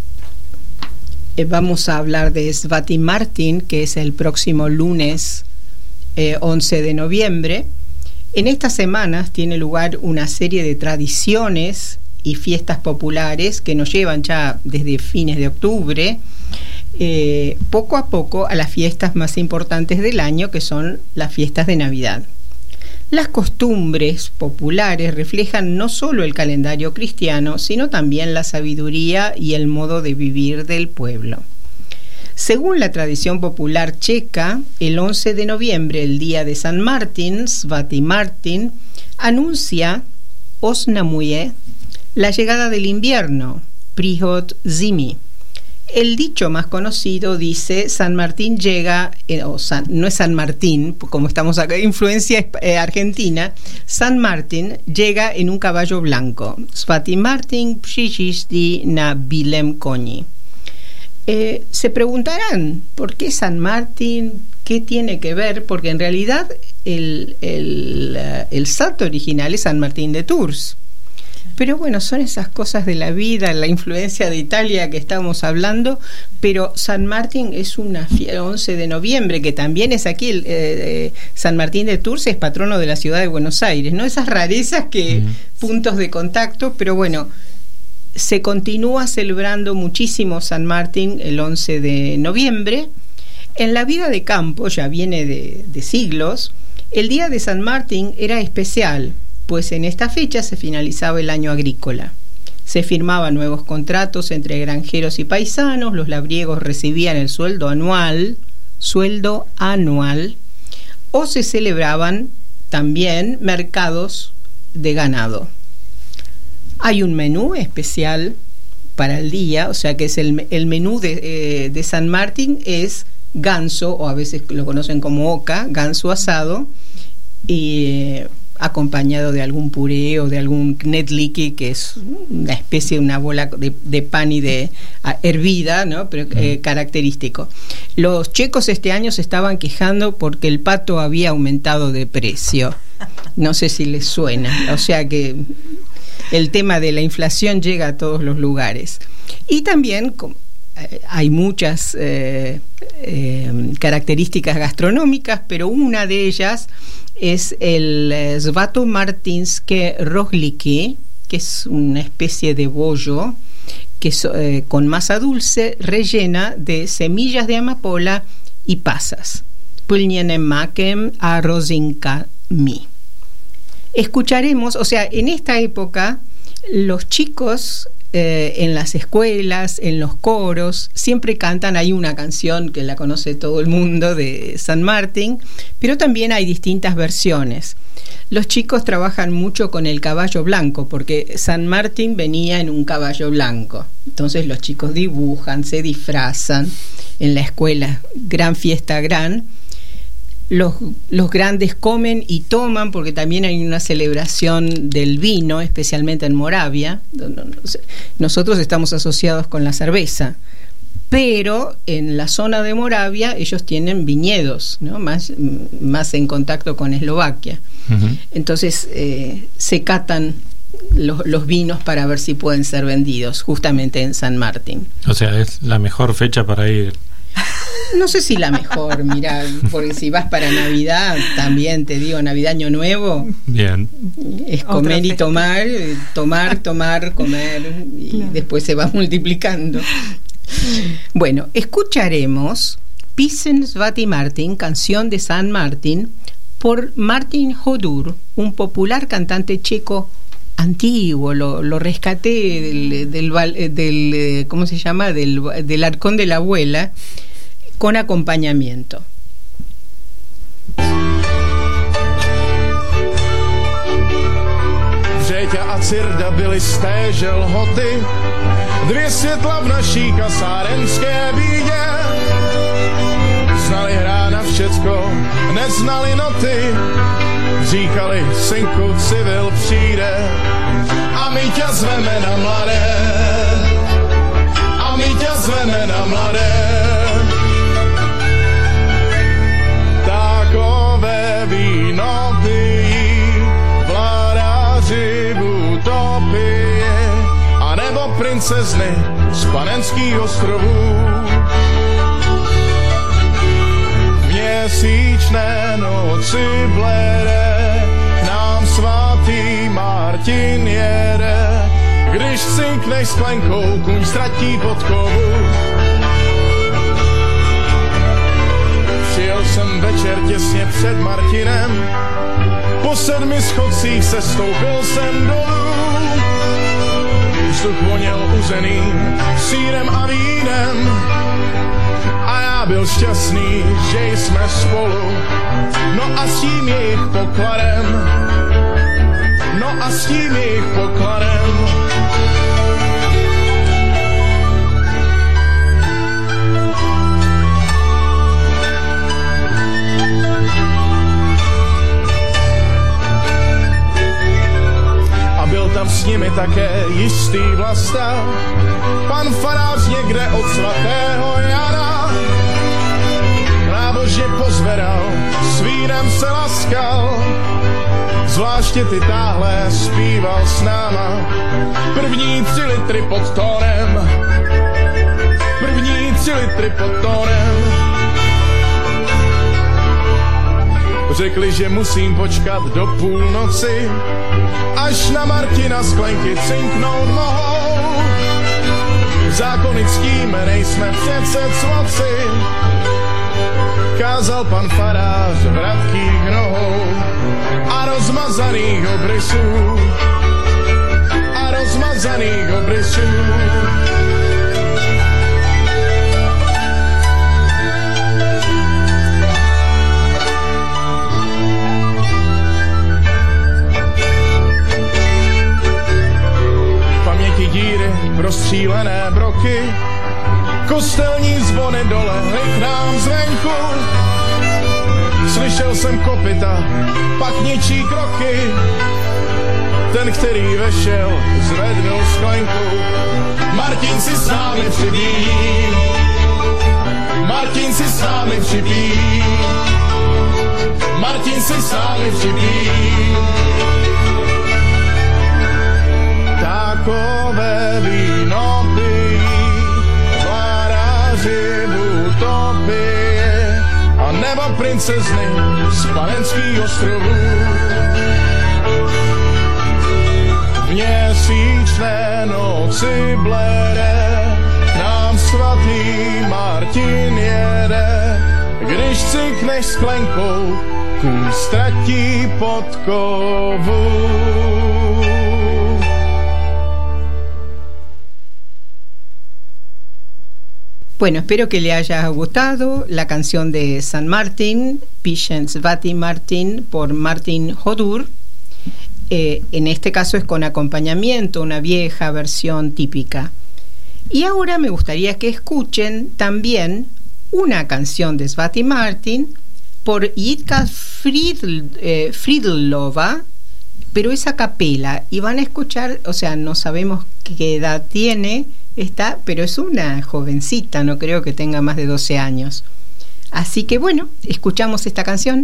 eh, vamos a hablar de Svati Martin, que es el próximo lunes eh, once de noviembre. En estas semanas tiene lugar una serie de tradiciones y fiestas populares que nos llevan ya desde fines de octubre, Eh, poco a poco a las fiestas más importantes del año, que son las fiestas de Navidad. Las costumbres populares reflejan no solo el calendario cristiano, sino también la sabiduría y el modo de vivir del pueblo. Según la tradición popular checa, el once de noviembre, el día de San Martín, Svati Martin, anuncia Osnamuye, la llegada del invierno, Prihod Zimi. El dicho más conocido dice: San Martín llega, eh, o San, no es San Martín, como estamos acá, influencia eh, argentina. San Martín llega en un caballo blanco. Svati Martin przyjeżdża na bielem koni. Eh, se preguntarán, ¿por qué San Martín? ¿Qué tiene que ver? Porque en realidad el, el, uh, el santo original es San Martín de Tours. Pero bueno, son esas cosas de la vida, la influencia de Italia que estamos hablando. Pero San Martín es una fiesta, once de noviembre, que también es aquí, el, eh, San Martín de Tours es patrono de la ciudad de Buenos Aires, ¿no? Esas rarezas que, mm. puntos de contacto, pero bueno, se continúa celebrando muchísimo San Martín el once de noviembre. En la vida de campo, ya viene de, de siglos, el día de San Martín era especial, pues en esta fecha se finalizaba el año agrícola. Se firmaban nuevos contratos entre granjeros y paisanos, los labriegos recibían el sueldo anual, sueldo anual, o se celebraban también mercados de ganado. Hay un menú especial para el día, o sea que es el, el menú de, eh, de San Martín es ganso, o a veces lo conocen como oca, ganso asado, y eh, acompañado de algún puré o de algún knedliki, que es una especie de una bola de, de pan y de a, hervida, ¿no? Pero eh, característico. Los checos este año se estaban quejando porque el pato había aumentado de precio. No sé si les suena. O sea que el tema de la inflación llega a todos los lugares. Y también eh, hay muchas eh, eh, características gastronómicas, pero una de ellas es el Svatomartinske rohliki, que es una especie de bollo que es, eh, con masa dulce rellena de semillas de amapola y pasas. Pulnienemakem arrozinkami. Escucharemos, o sea, en esta época los chicos eh, en las escuelas, en los coros, siempre cantan. Hay una canción que la conoce todo el mundo de San Martín, pero también hay distintas versiones. Los chicos trabajan mucho con el caballo blanco, porque San Martín venía en un caballo blanco. Entonces los chicos dibujan, se disfrazan en la escuela, gran fiesta gran. los, los grandes comen y toman, porque también hay una celebración del vino, especialmente en Moravia. Nosotros estamos asociados con la cerveza, pero en la zona de Moravia ellos tienen viñedos, ¿no? más, más en contacto con Eslovaquia. Uh-huh. Entonces eh, se catan los, los vinos para ver si pueden ser vendidos justamente en San Martín. O sea, es la mejor fecha para ir. No sé si la mejor, mira, porque si vas para Navidad, también te digo, Navidad, Año Nuevo, bien, es comer y tomar, tomar, tomar, comer, y claro, después se va multiplicando. Bueno, escucharemos Píseň svatý Martin, canción de San Martín, por Martin Hodur, un popular cantante checo antiguo. Lo, lo rescaté del, del, del, ¿cómo se llama? Del, del arcón de la abuela, con acompañamiento. Vřeťa a Cirda byly z téže lhoty, dvě světla v naší kasárenské bídě. Znali hrát na všecko, neznali noty, říkali, synku, civil přijde a my tě zveme na mladé, a my tě zveme na mladé. Takové víno pijí vládaři v utopii, a nebo princezny z Panenských ostrovů. V měsíčné noci bledé nám svatý Martin jede, když cinkneš sklenkou, kuň ztratí podkovu. Přijel jsem večer těsně před Martinem, po sedmi schodcích se stoupil jsem dolů. Vzduch voněl uzeným sýrem a vínem a já byl šťastný, že jsme spolu. No a s tím jejich pokladem, no a s tím jejich pokladem. Byl tam s nimi také jistý Vlasta, pan farář někde od svatého Jana. Nábožně pozvedal, s vínem se laskal, zvláště ty táhle zpíval s náma. První tři litry pod tónem, první tři litry pod tónem. Řekli, že musím počkat do půlnoci, až na Martina sklenky cinknout mohou. Zákony ctíme, nejsme přece cvoci, kázal pan farář vratkých nohou a rozmazaných obrysů, a rozmazaných obrysů. Díry, rozstřílené broky, kostelní zvony dolehly k nám zvenku. Slyšel jsem kopyta, pak něčí kroky, ten, který vešel, zvednul sklenku. Martin si s námi přibíjí, Martin si s námi přibíjí, Martin si s námi přibíjí. Takové víno pijí vládaři v utopii, a nebo princezny z Panenských ostrovů. V měsíčné noci bledé nám svatý Martin jede, když cinkneš sklenkou, kůň ztratí podkovu. Bueno, espero que le haya gustado la canción de San Martín, Píseň svatý Martin, por Martin Hodur. Eh, en este caso es con acompañamiento, una vieja versión típica. Y ahora me gustaría que escuchen también una canción de Svatý Martin por Jitka Friedl, eh, Friedlova, pero es a capela, y van a escuchar, o sea, no sabemos qué edad tiene esta, pero es una jovencita, no creo que tenga más de doce años. Así que bueno, escuchamos esta canción.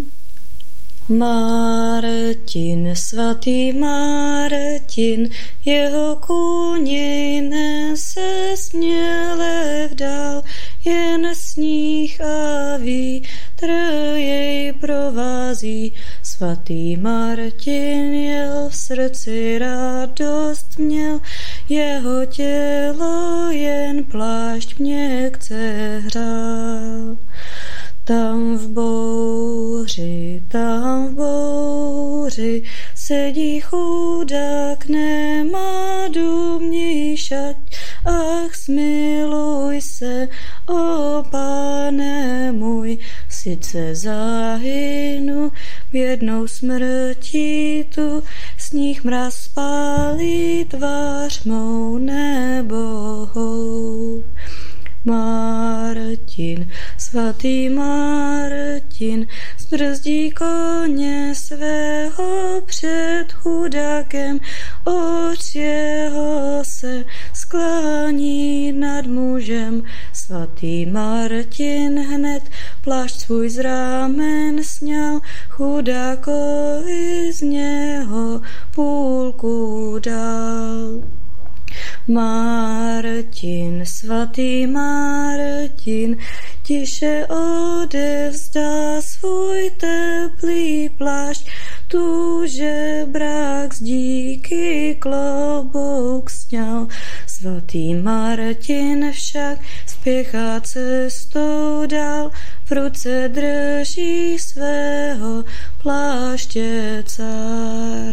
Martin, svatý Martin, jeho kůně nese směle vdál, jen sníh a vítr jej provází. Svatý Martin jel v srdci radost měl, jeho tělo jen plášť měkce hřál. Tam v bouři, tam v bouři sedí chudák, nemá důmní šat. Ach, smiluj se, o Pane můj, sice zahynu bědnou smrtí tu, sníh mraz spálí tvář mou nebohou. Martin, svatý Martin, zbrzdí koně svého před chudákem, oč jeho se sklání nad mužem. Svatý Martin hned plášť svůj z rámen sňal, chudákovi z něho půlku dal. Martin, svatý Martin, tiše odevzdá svůj teplý plášť, tu žebrák z díky klobouk sňal. Svatý Martin však spěchá cestou dál, v ruce drží svého pláště cár.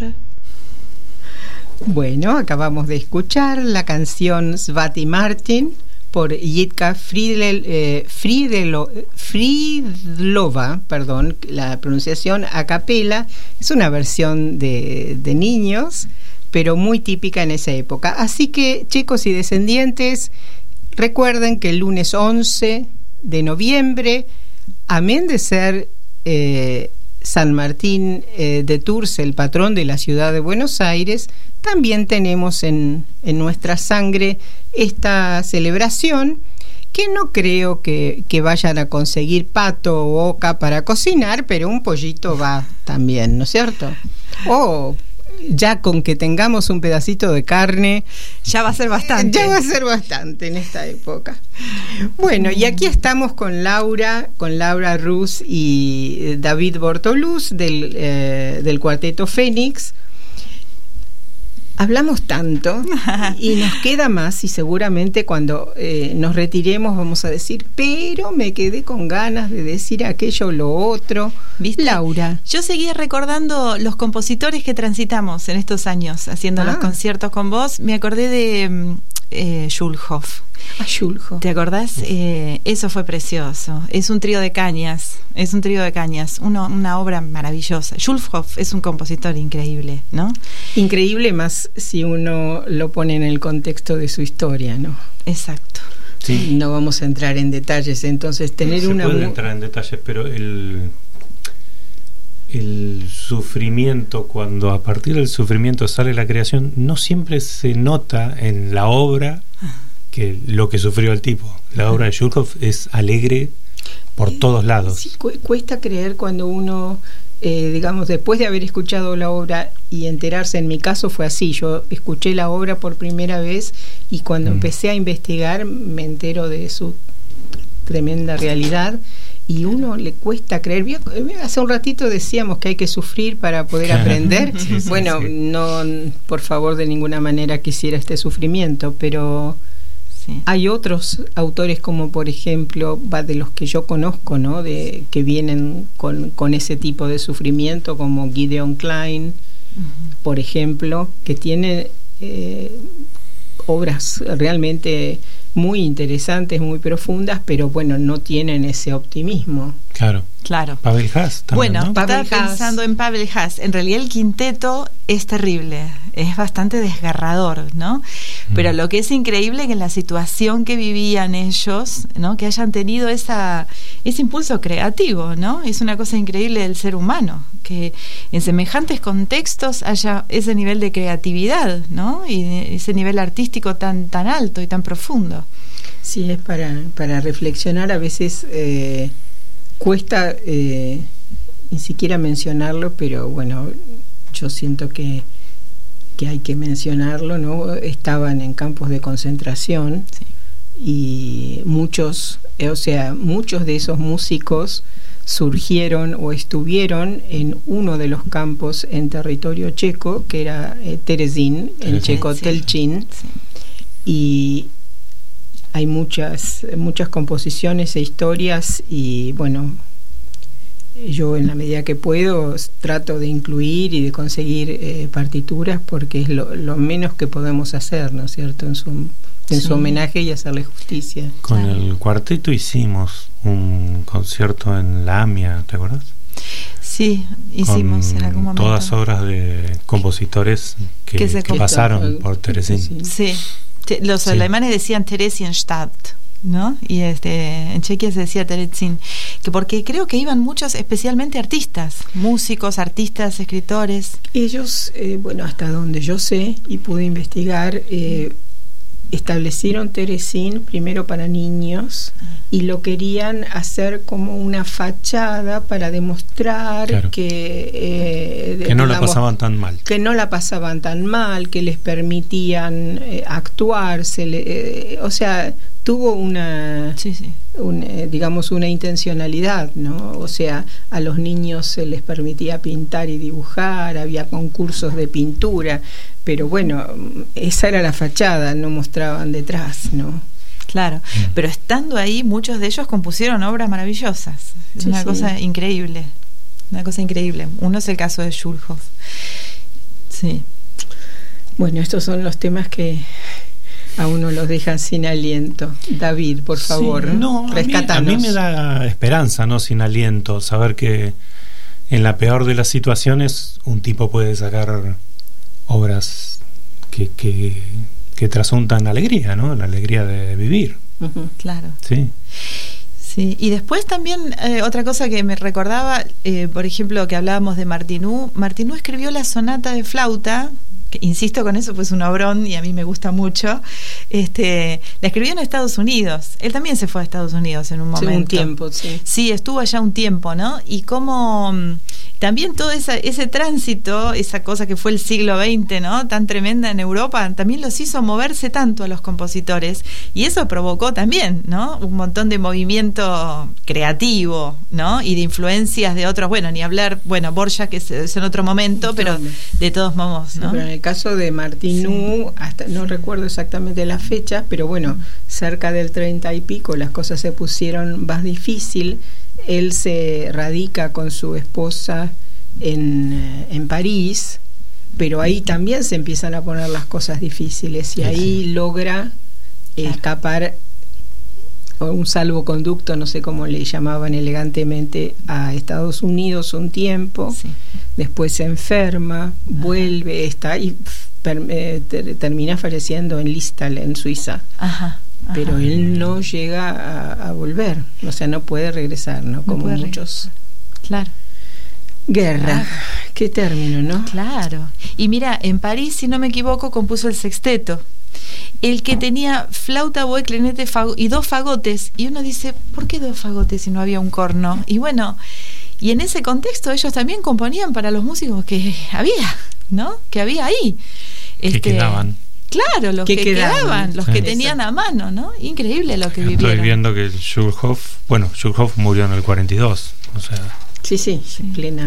Bueno, acabamos de escuchar la canción Svatý Martin por Jitka Friedl, eh, Friedlo, Friedlova, perdón, la pronunciación a capela. Es una versión de, de niños, pero muy típica en esa época. Así que, chicos y descendientes, recuerden que el lunes once de noviembre, amén de ser eh, San Martín eh, de Tours, el patrón de la ciudad de Buenos Aires, también tenemos en, en nuestra sangre esta celebración, que no creo que, que vayan a conseguir pato o oca para cocinar, pero un pollito va también, ¿no es cierto? O ya con que tengamos un pedacito de carne, ya va a ser bastante. Ya va a ser bastante en esta época. Bueno, y aquí estamos con Laura, con Laura Rus y David Bortoluz del, eh, del Cuarteto Fénix. Hablamos tanto y nos queda más, y seguramente cuando eh, nos retiremos vamos a decir, pero me quedé con ganas de decir aquello o lo otro. ¿Viste? Laura. Yo seguía recordando los compositores que transitamos en estos años haciendo ah. los conciertos con vos. Me acordé de eh, Schulhoff. A Schulhoff. ¿Te acordás? Eh, eso fue precioso. Es un trío de cañas. Es un trío de cañas. Uno, una obra maravillosa. Schulhoff es un compositor increíble, ¿no? Increíble, más si uno lo pone en el contexto de su historia, ¿no? Exacto. Sí. No vamos a entrar en detalles. Entonces, tener Se una... puede entrar en detalles, pero el... el sufrimiento, cuando a partir del sufrimiento sale la creación, no siempre se nota en la obra que lo que sufrió el tipo. La obra de Schulhoff es alegre por todos lados. Sí, cu- cuesta creer cuando uno, eh, digamos, después de haber escuchado la obra y enterarse, en mi caso fue así, yo escuché la obra por primera vez y cuando mm. empecé a investigar me entero de su tremenda realidad. Y uno le cuesta creer. Hace un ratito decíamos que hay que sufrir para poder aprender. Sí, sí, bueno, sí. no, por favor, de ninguna manera quisiera este sufrimiento, pero sí. Hay otros autores como, por ejemplo, va de los que yo conozco, ¿no? De que vienen con, con ese tipo de sufrimiento, como Gideon Klein, uh-huh. por ejemplo, que tiene eh, obras realmente muy interesantes, muy profundas, pero bueno, no tienen ese optimismo. Claro. Claro. Pavel Haas también, Bueno, ¿no? estaba Pavel Haas. pensando en Pavel Haas. En realidad el quinteto es terrible. es bastante desgarrador, ¿no? Pero lo que es increíble que en la situación que vivían ellos, ¿no? Que hayan tenido esa ese impulso creativo, ¿no? Es una cosa increíble del ser humano, que en semejantes contextos haya ese nivel de creatividad, ¿no? Y ese nivel artístico tan tan alto y tan profundo. Sí, es para, para reflexionar. A veces eh, cuesta eh, ni siquiera mencionarlo, pero bueno, yo siento que, que hay que mencionarlo, ¿no? Estaban en campos de concentración, sí. Y muchos, eh, o sea, muchos de esos músicos surgieron o estuvieron en uno de los campos en territorio checo, que era eh, Terezín, en checo Telčín, sí. Y hay muchas, muchas composiciones e historias, y bueno, yo en la medida que puedo trato de incluir y de conseguir eh, partituras, porque es lo, lo menos que podemos hacer, ¿no es cierto?, en su, en sí. su homenaje y hacerle justicia. Con claro. el cuarteto hicimos un concierto en la AMIA, ¿te acuerdas? Sí, hicimos con en algún momento. Todas obras de compositores que, que, que pasaron por Terezín. Sí, los sí. alemanes decían Theresienstadt, ¿no? Y este en Chequia se decía Terezín, que porque creo que iban muchos, especialmente artistas, músicos, artistas, escritores. Ellos, eh, bueno, hasta donde yo sé y pude investigar, eh, establecieron Terezín primero para niños y lo querían hacer como una fachada para demostrar claro. que eh, que no digamos, la pasaban tan mal que no la pasaban tan mal, que les permitían eh, actuar, se le, eh, o sea, tuvo una, sí, sí. Un, eh, digamos una intencionalidad, ¿no? O sea, a los niños se les permitía pintar y dibujar, había concursos de pintura, pero bueno, esa era la fachada, no mostraban detrás, ¿no? Claro, mm. pero estando ahí, muchos de ellos compusieron obras maravillosas. Es sí, una sí. cosa increíble, una cosa increíble. Uno es el caso de Schulhoff. Sí. Bueno, estos son los temas que a uno los dejan sin aliento. David, por favor, sí, no, rescatanos. A mí, a mí me da esperanza, no sin aliento, saber que en la peor de las situaciones un tipo puede sacar obras que, que, que trasuntan alegría, ¿no? La alegría de vivir. Uh-huh, claro. Sí. Sí, y después también eh, otra cosa que me recordaba, eh, por ejemplo, que hablábamos de Martinú. Martinú escribió la sonata de flauta, que, insisto con eso, pues un obrón y a mí me gusta mucho. Este, la escribió en Estados Unidos. Él también se fue a Estados Unidos en un momento. Sí, un tiempo, sí. Sí, estuvo allá un tiempo, ¿no? Y cómo también todo esa, ese tránsito, esa cosa que fue el siglo veinte, ¿no? Tan tremenda en Europa, también los hizo moverse tanto a los compositores, y eso provocó también, ¿no? Un montón de movimiento creativo, ¿no? Y de influencias de otros, bueno, ni hablar, bueno, Borja, que es, es en otro momento, pero de todos modos, ¿no? Sí, pero en el caso de Martinú, sí. hasta no recuerdo exactamente las fechas, pero bueno, cerca del treinta y pico las cosas se pusieron más difícil. Él se radica con su esposa en, en París, pero ahí también se empiezan a poner las cosas difíciles y sí, ahí sí. logra claro. escapar, o un salvoconducto, no sé cómo le llamaban elegantemente, a Estados Unidos un tiempo, sí. después se enferma, Ajá. vuelve, está y per, eh, ter, termina falleciendo en Listal, en Suiza. Ajá. Ajá. Pero él no llega a, a volver, o sea, no puede regresar, ¿no? Como no muchos. Claro. Guerra, claro. Qué término, ¿no? Claro. Y mira, en París, si no me equivoco, compuso el sexteto, el que tenía flauta, oboe, clarinete fago, y dos fagotes. Y uno dice, ¿por qué dos fagotes si no había un corno? Y bueno, y en ese contexto ellos también componían para los músicos que había, ¿no? Que había ahí. Que este, quedaban. Claro, los que, que quedaban, quedaban, los sí. que tenían a mano, ¿no? Increíble lo que Estoy vivieron. Estoy viendo que Schulhoff, bueno, Schulhoff murió en el cuarenta y dos, o sea. Sí, sí, sí. plena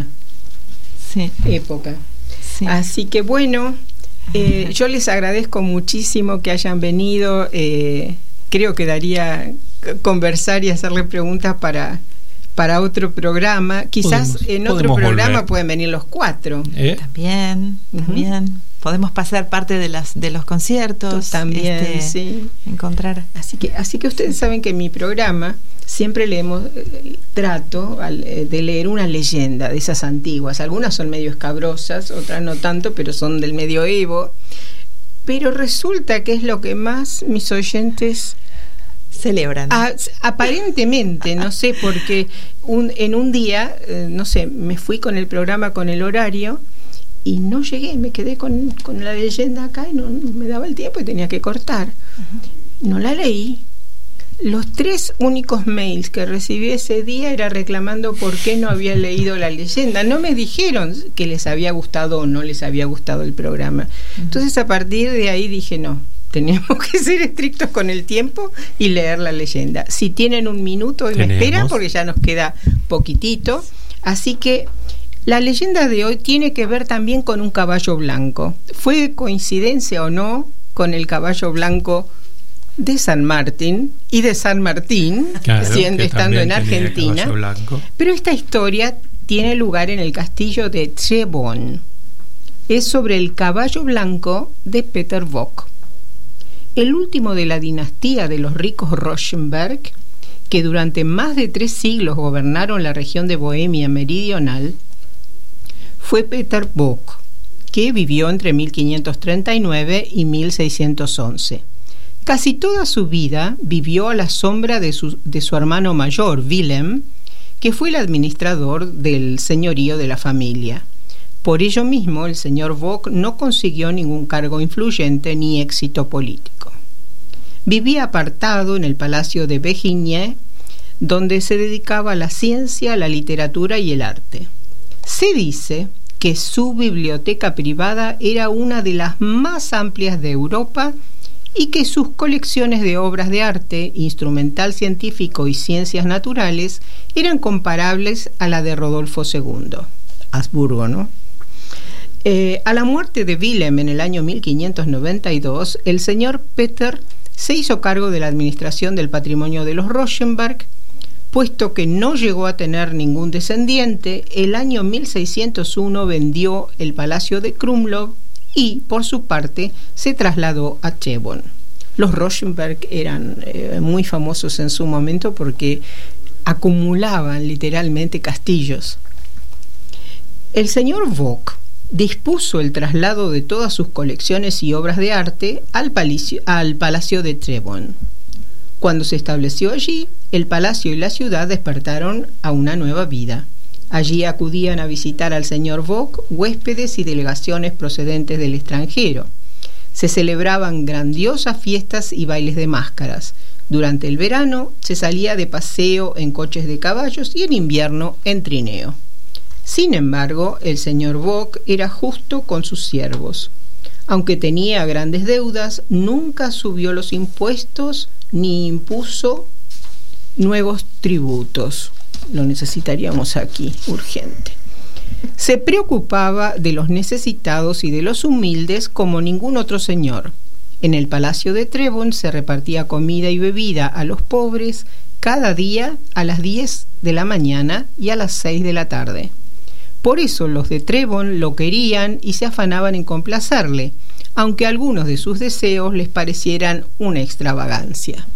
sí. época. Sí. Así que bueno, eh, yo les agradezco muchísimo que hayan venido. Eh, creo que daría conversar y hacerle preguntas para para otro programa. Quizás podemos, en otro programa volver. Pueden venir los cuatro. ¿Eh? También, uh-huh. también. podemos pasar parte de las de los conciertos también, este, sí. encontrar. Así que, así que ustedes saben que en mi programa siempre leemos, eh, trato al, eh, de leer una leyenda de esas antiguas. Algunas son medio escabrosas, otras no tanto, pero son del medioevo. Pero resulta que es lo que más mis oyentes celebran. A, aparentemente, no sé, porque un, en un día, eh, no sé, me fui con el programa, con el horario, y no llegué, me quedé con, con la leyenda acá y no, no me daba el tiempo y tenía que cortar. Uh-huh. No la leí. Los tres únicos mails que recibí ese día era reclamando por qué no había leído la leyenda. No me dijeron que les había gustado o no les había gustado el programa. Uh-huh. Entonces, a partir de ahí dije, no, tenemos que ser estrictos con el tiempo y leer la leyenda. Si tienen un minuto y me esperan, porque ya nos queda poquitito. Así que la leyenda de hoy tiene que ver también con un caballo blanco. ¿Fue coincidencia o no con el caballo blanco de San Martín y de San Martín, claro, siendo estando en Argentina? Pero esta historia tiene lugar en el castillo de Trebon. Es sobre el caballo blanco de Peter Bock, el último de la dinastía de los ricos Rosenberg, que durante más de tres siglos gobernaron la región de Bohemia meridional. Fue Peter Bock, que vivió entre mil quinientos treinta y nueve y mil seiscientos once. Casi toda su vida vivió a la sombra de su, de su hermano mayor, Willem, que fue el administrador del señorío de la familia. Por ello mismo, el señor Bock no consiguió ningún cargo influyente ni éxito político. Vivía apartado en el palacio de Begigné, donde se dedicaba a la ciencia, la literatura y el arte. Se dice que su biblioteca privada era una de las más amplias de Europa y que sus colecciones de obras de arte, instrumental científico y ciencias naturales eran comparables a la de Rodolfo segundo. Habsburgo, ¿no? Eh, a la muerte de Willem en el año mil quinientos noventa y dos, el señor Peter se hizo cargo de la administración del patrimonio de los Rosenberg. Puesto que no llegó a tener ningún descendiente, el año mil seiscientos uno vendió el palacio de Krumlov y, por su parte, se trasladó a Trebon. Los Rosenberg eran eh, muy famosos en su momento porque acumulaban literalmente castillos. El señor Bock dispuso el traslado de todas sus colecciones y obras de arte al palacio, al palacio de Trebon. Cuando se estableció allí, el palacio y la ciudad despertaron a una nueva vida. Allí acudían a visitar al señor Bock huéspedes y delegaciones procedentes del extranjero. Se celebraban grandiosas fiestas y bailes de máscaras. Durante el verano se salía de paseo en coches de caballos y en invierno en trineo. Sin embargo, el señor Bock era justo con sus siervos. Aunque tenía grandes deudas, nunca subió los impuestos ni impuso nuevos tributos. Lo necesitaríamos aquí, urgente. Se preocupaba de los necesitados y de los humildes como ningún otro señor. En el palacio de Trebon se repartía comida y bebida a los pobres cada día a las diez de la mañana y a las seis de la tarde. Por eso los de Trebon lo querían y se afanaban en complacerle, aunque algunos de sus deseos les parecieran una extravagancia.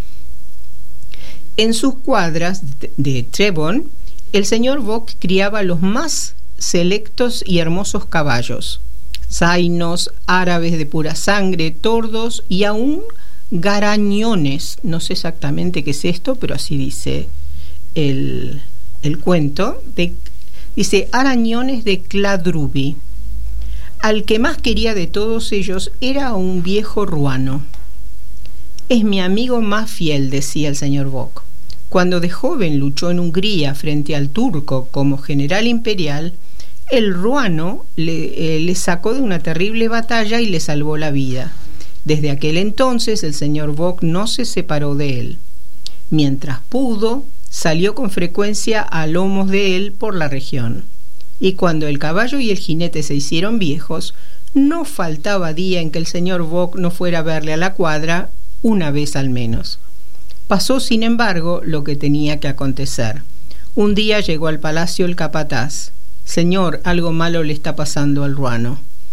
En sus cuadras de Trebon, el señor Bock criaba los más selectos y hermosos caballos, zainos, árabes de pura sangre, tordos y aún garañones. No sé exactamente qué es esto, pero así dice el, el cuento. De, dice arañones de Cladruby. Al que más quería de todos ellos era un viejo ruano. Es mi amigo más fiel, decía el señor Bock. Cuando de joven luchó en Hungría frente al turco como general imperial, el ruano le, eh, le sacó de una terrible batalla y le salvó la vida. Desde aquel entonces el señor Bock no se separó de él. Mientras pudo, salió con frecuencia a lomos de él por la región. Y cuando el caballo y el jinete se hicieron viejos, no faltaba día en que el señor Bock no fuera a verle a la cuadra una vez al menos. Pasó, sin embargo, lo que tenía que acontecer. Un día llegó al palacio el capataz. «Señor, algo malo le está pasando al ruano».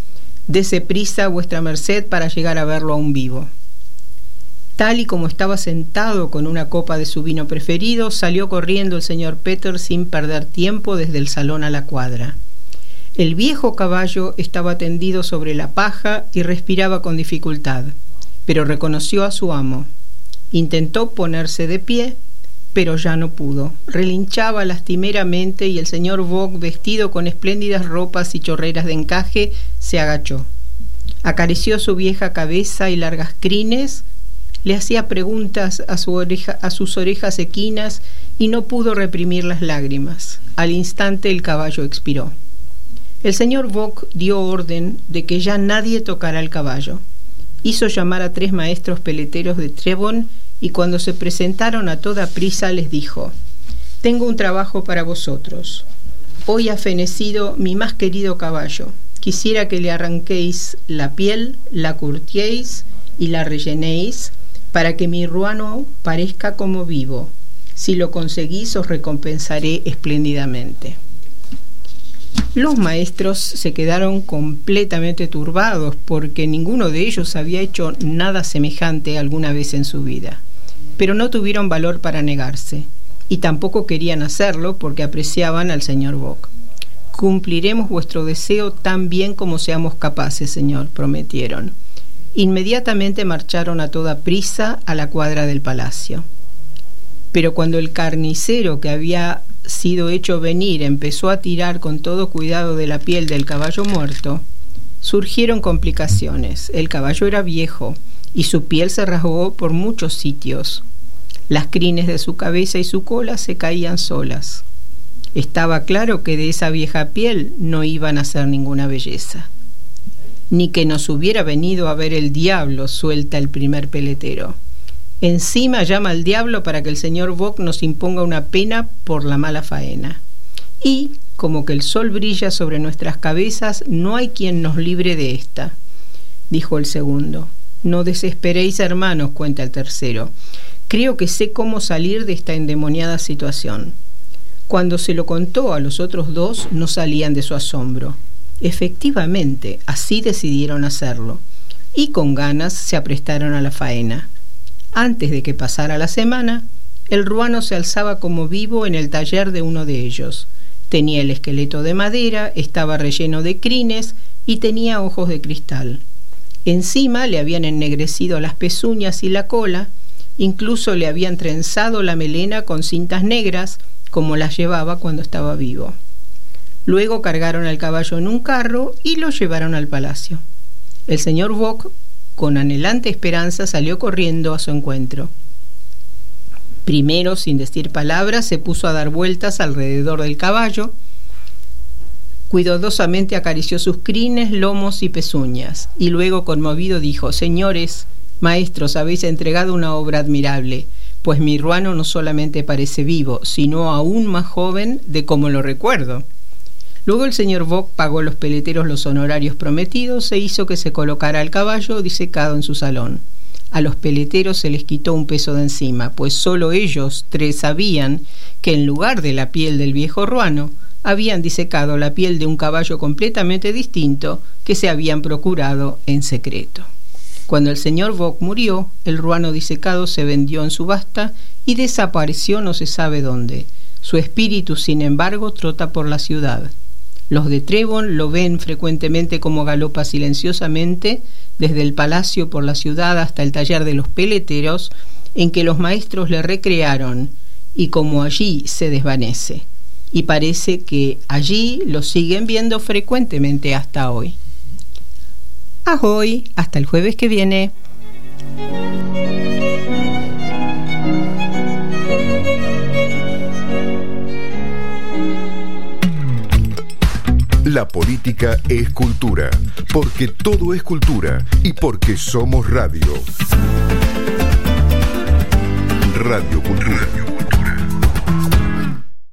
Dese prisa vuestra merced para llegar a verlo aún vivo. Tal y como estaba sentado con una copa de su vino preferido, salió corriendo el señor Peter sin perder tiempo desde el salón a la cuadra. El viejo caballo estaba tendido sobre la paja y respiraba con dificultad, pero reconoció a su amo. Intentó ponerse de pie, pero ya no pudo. Relinchaba lastimeramente y el señor Vogt, vestido con espléndidas ropas y chorreras de encaje, se agachó. Acarició su vieja cabeza y largas crines, le hacía preguntas a, su oreja, a sus orejas equinas y no pudo reprimir las lágrimas. Al instante el caballo expiró. El señor Vogt dio orden de que ya nadie tocara el caballo. Hizo llamar a tres maestros peleteros de Trevon y cuando se presentaron a toda prisa les dijo: «Tengo un trabajo para vosotros. Hoy ha fenecido mi más querido caballo. Quisiera que le arranquéis la piel, la curtiéis y la rellenéis para que mi ruano parezca como vivo. Si lo conseguís os recompensaré espléndidamente». Los maestros se quedaron completamente turbados porque ninguno de ellos había hecho nada semejante alguna vez en su vida, pero no tuvieron valor para negarse, y tampoco querían hacerlo porque apreciaban al señor Vogt. «Cumpliremos vuestro deseo tan bien como seamos capaces, señor», prometieron. Inmediatamente marcharon a toda prisa a la cuadra del palacio. Pero cuando el carnicero que había sido hecho venir empezó a tirar con todo cuidado de la piel del caballo muerto, surgieron complicaciones. El caballo era viejo y su piel se rasgó por muchos sitios. Las crines de su cabeza y su cola se caían solas. Estaba claro que de esa vieja piel no iban a hacer ninguna belleza. «Ni que nos hubiera venido a ver el diablo», suelta el primer peletero. «Encima llama al diablo para que el señor Vogt nos imponga una pena por la mala faena. Y, como que el sol brilla sobre nuestras cabezas, no hay quien nos libre de esta», dijo el segundo. «No desesperéis, hermanos», cuenta el tercero. «Creo que sé cómo salir de esta endemoniada situación». Cuando se lo contó a los otros dos, no salían de su asombro. Efectivamente, así decidieron hacerlo, y con ganas se aprestaron a la faena. Antes de que pasara la semana, el ruano se alzaba como vivo en el taller de uno de ellos. Tenía el esqueleto de madera, estaba relleno de crines y tenía ojos de cristal. Encima le habían ennegrecido las pezuñas y la cola, incluso le habían trenzado la melena con cintas negras, como las llevaba cuando estaba vivo. Luego cargaron al caballo en un carro y lo llevaron al palacio. El señor Vogt, con anhelante esperanza, salió corriendo a su encuentro. Primero, sin decir palabras, se puso a dar vueltas alrededor del caballo. Cuidadosamente acarició sus crines, lomos y pezuñas, y luego, conmovido, dijo: «Señores, maestros, habéis entregado una obra admirable, pues mi ruano no solamente parece vivo, sino aún más joven de como lo recuerdo». Luego el señor Vogt pagó a los peleteros los honorarios prometidos e hizo que se colocara el caballo disecado en su salón. A los peleteros se les quitó un peso de encima, pues solo ellos tres sabían que en lugar de la piel del viejo ruano, habían disecado la piel de un caballo completamente distinto que se habían procurado en secreto. Cuando el señor Vogt murió, el ruano disecado se vendió en subasta y desapareció no se sabe dónde. Su espíritu, sin embargo, trota por la ciudad. Los de Trevon lo ven frecuentemente como galopa silenciosamente desde el palacio por la ciudad hasta el taller de los peleteros en que los maestros le recrearon, y como allí se desvanece. Y parece que allí lo siguen viendo frecuentemente hasta hoy. Ahoy, hasta el jueves que viene. La política es cultura, porque todo es cultura y porque somos radio. Radio Cultura.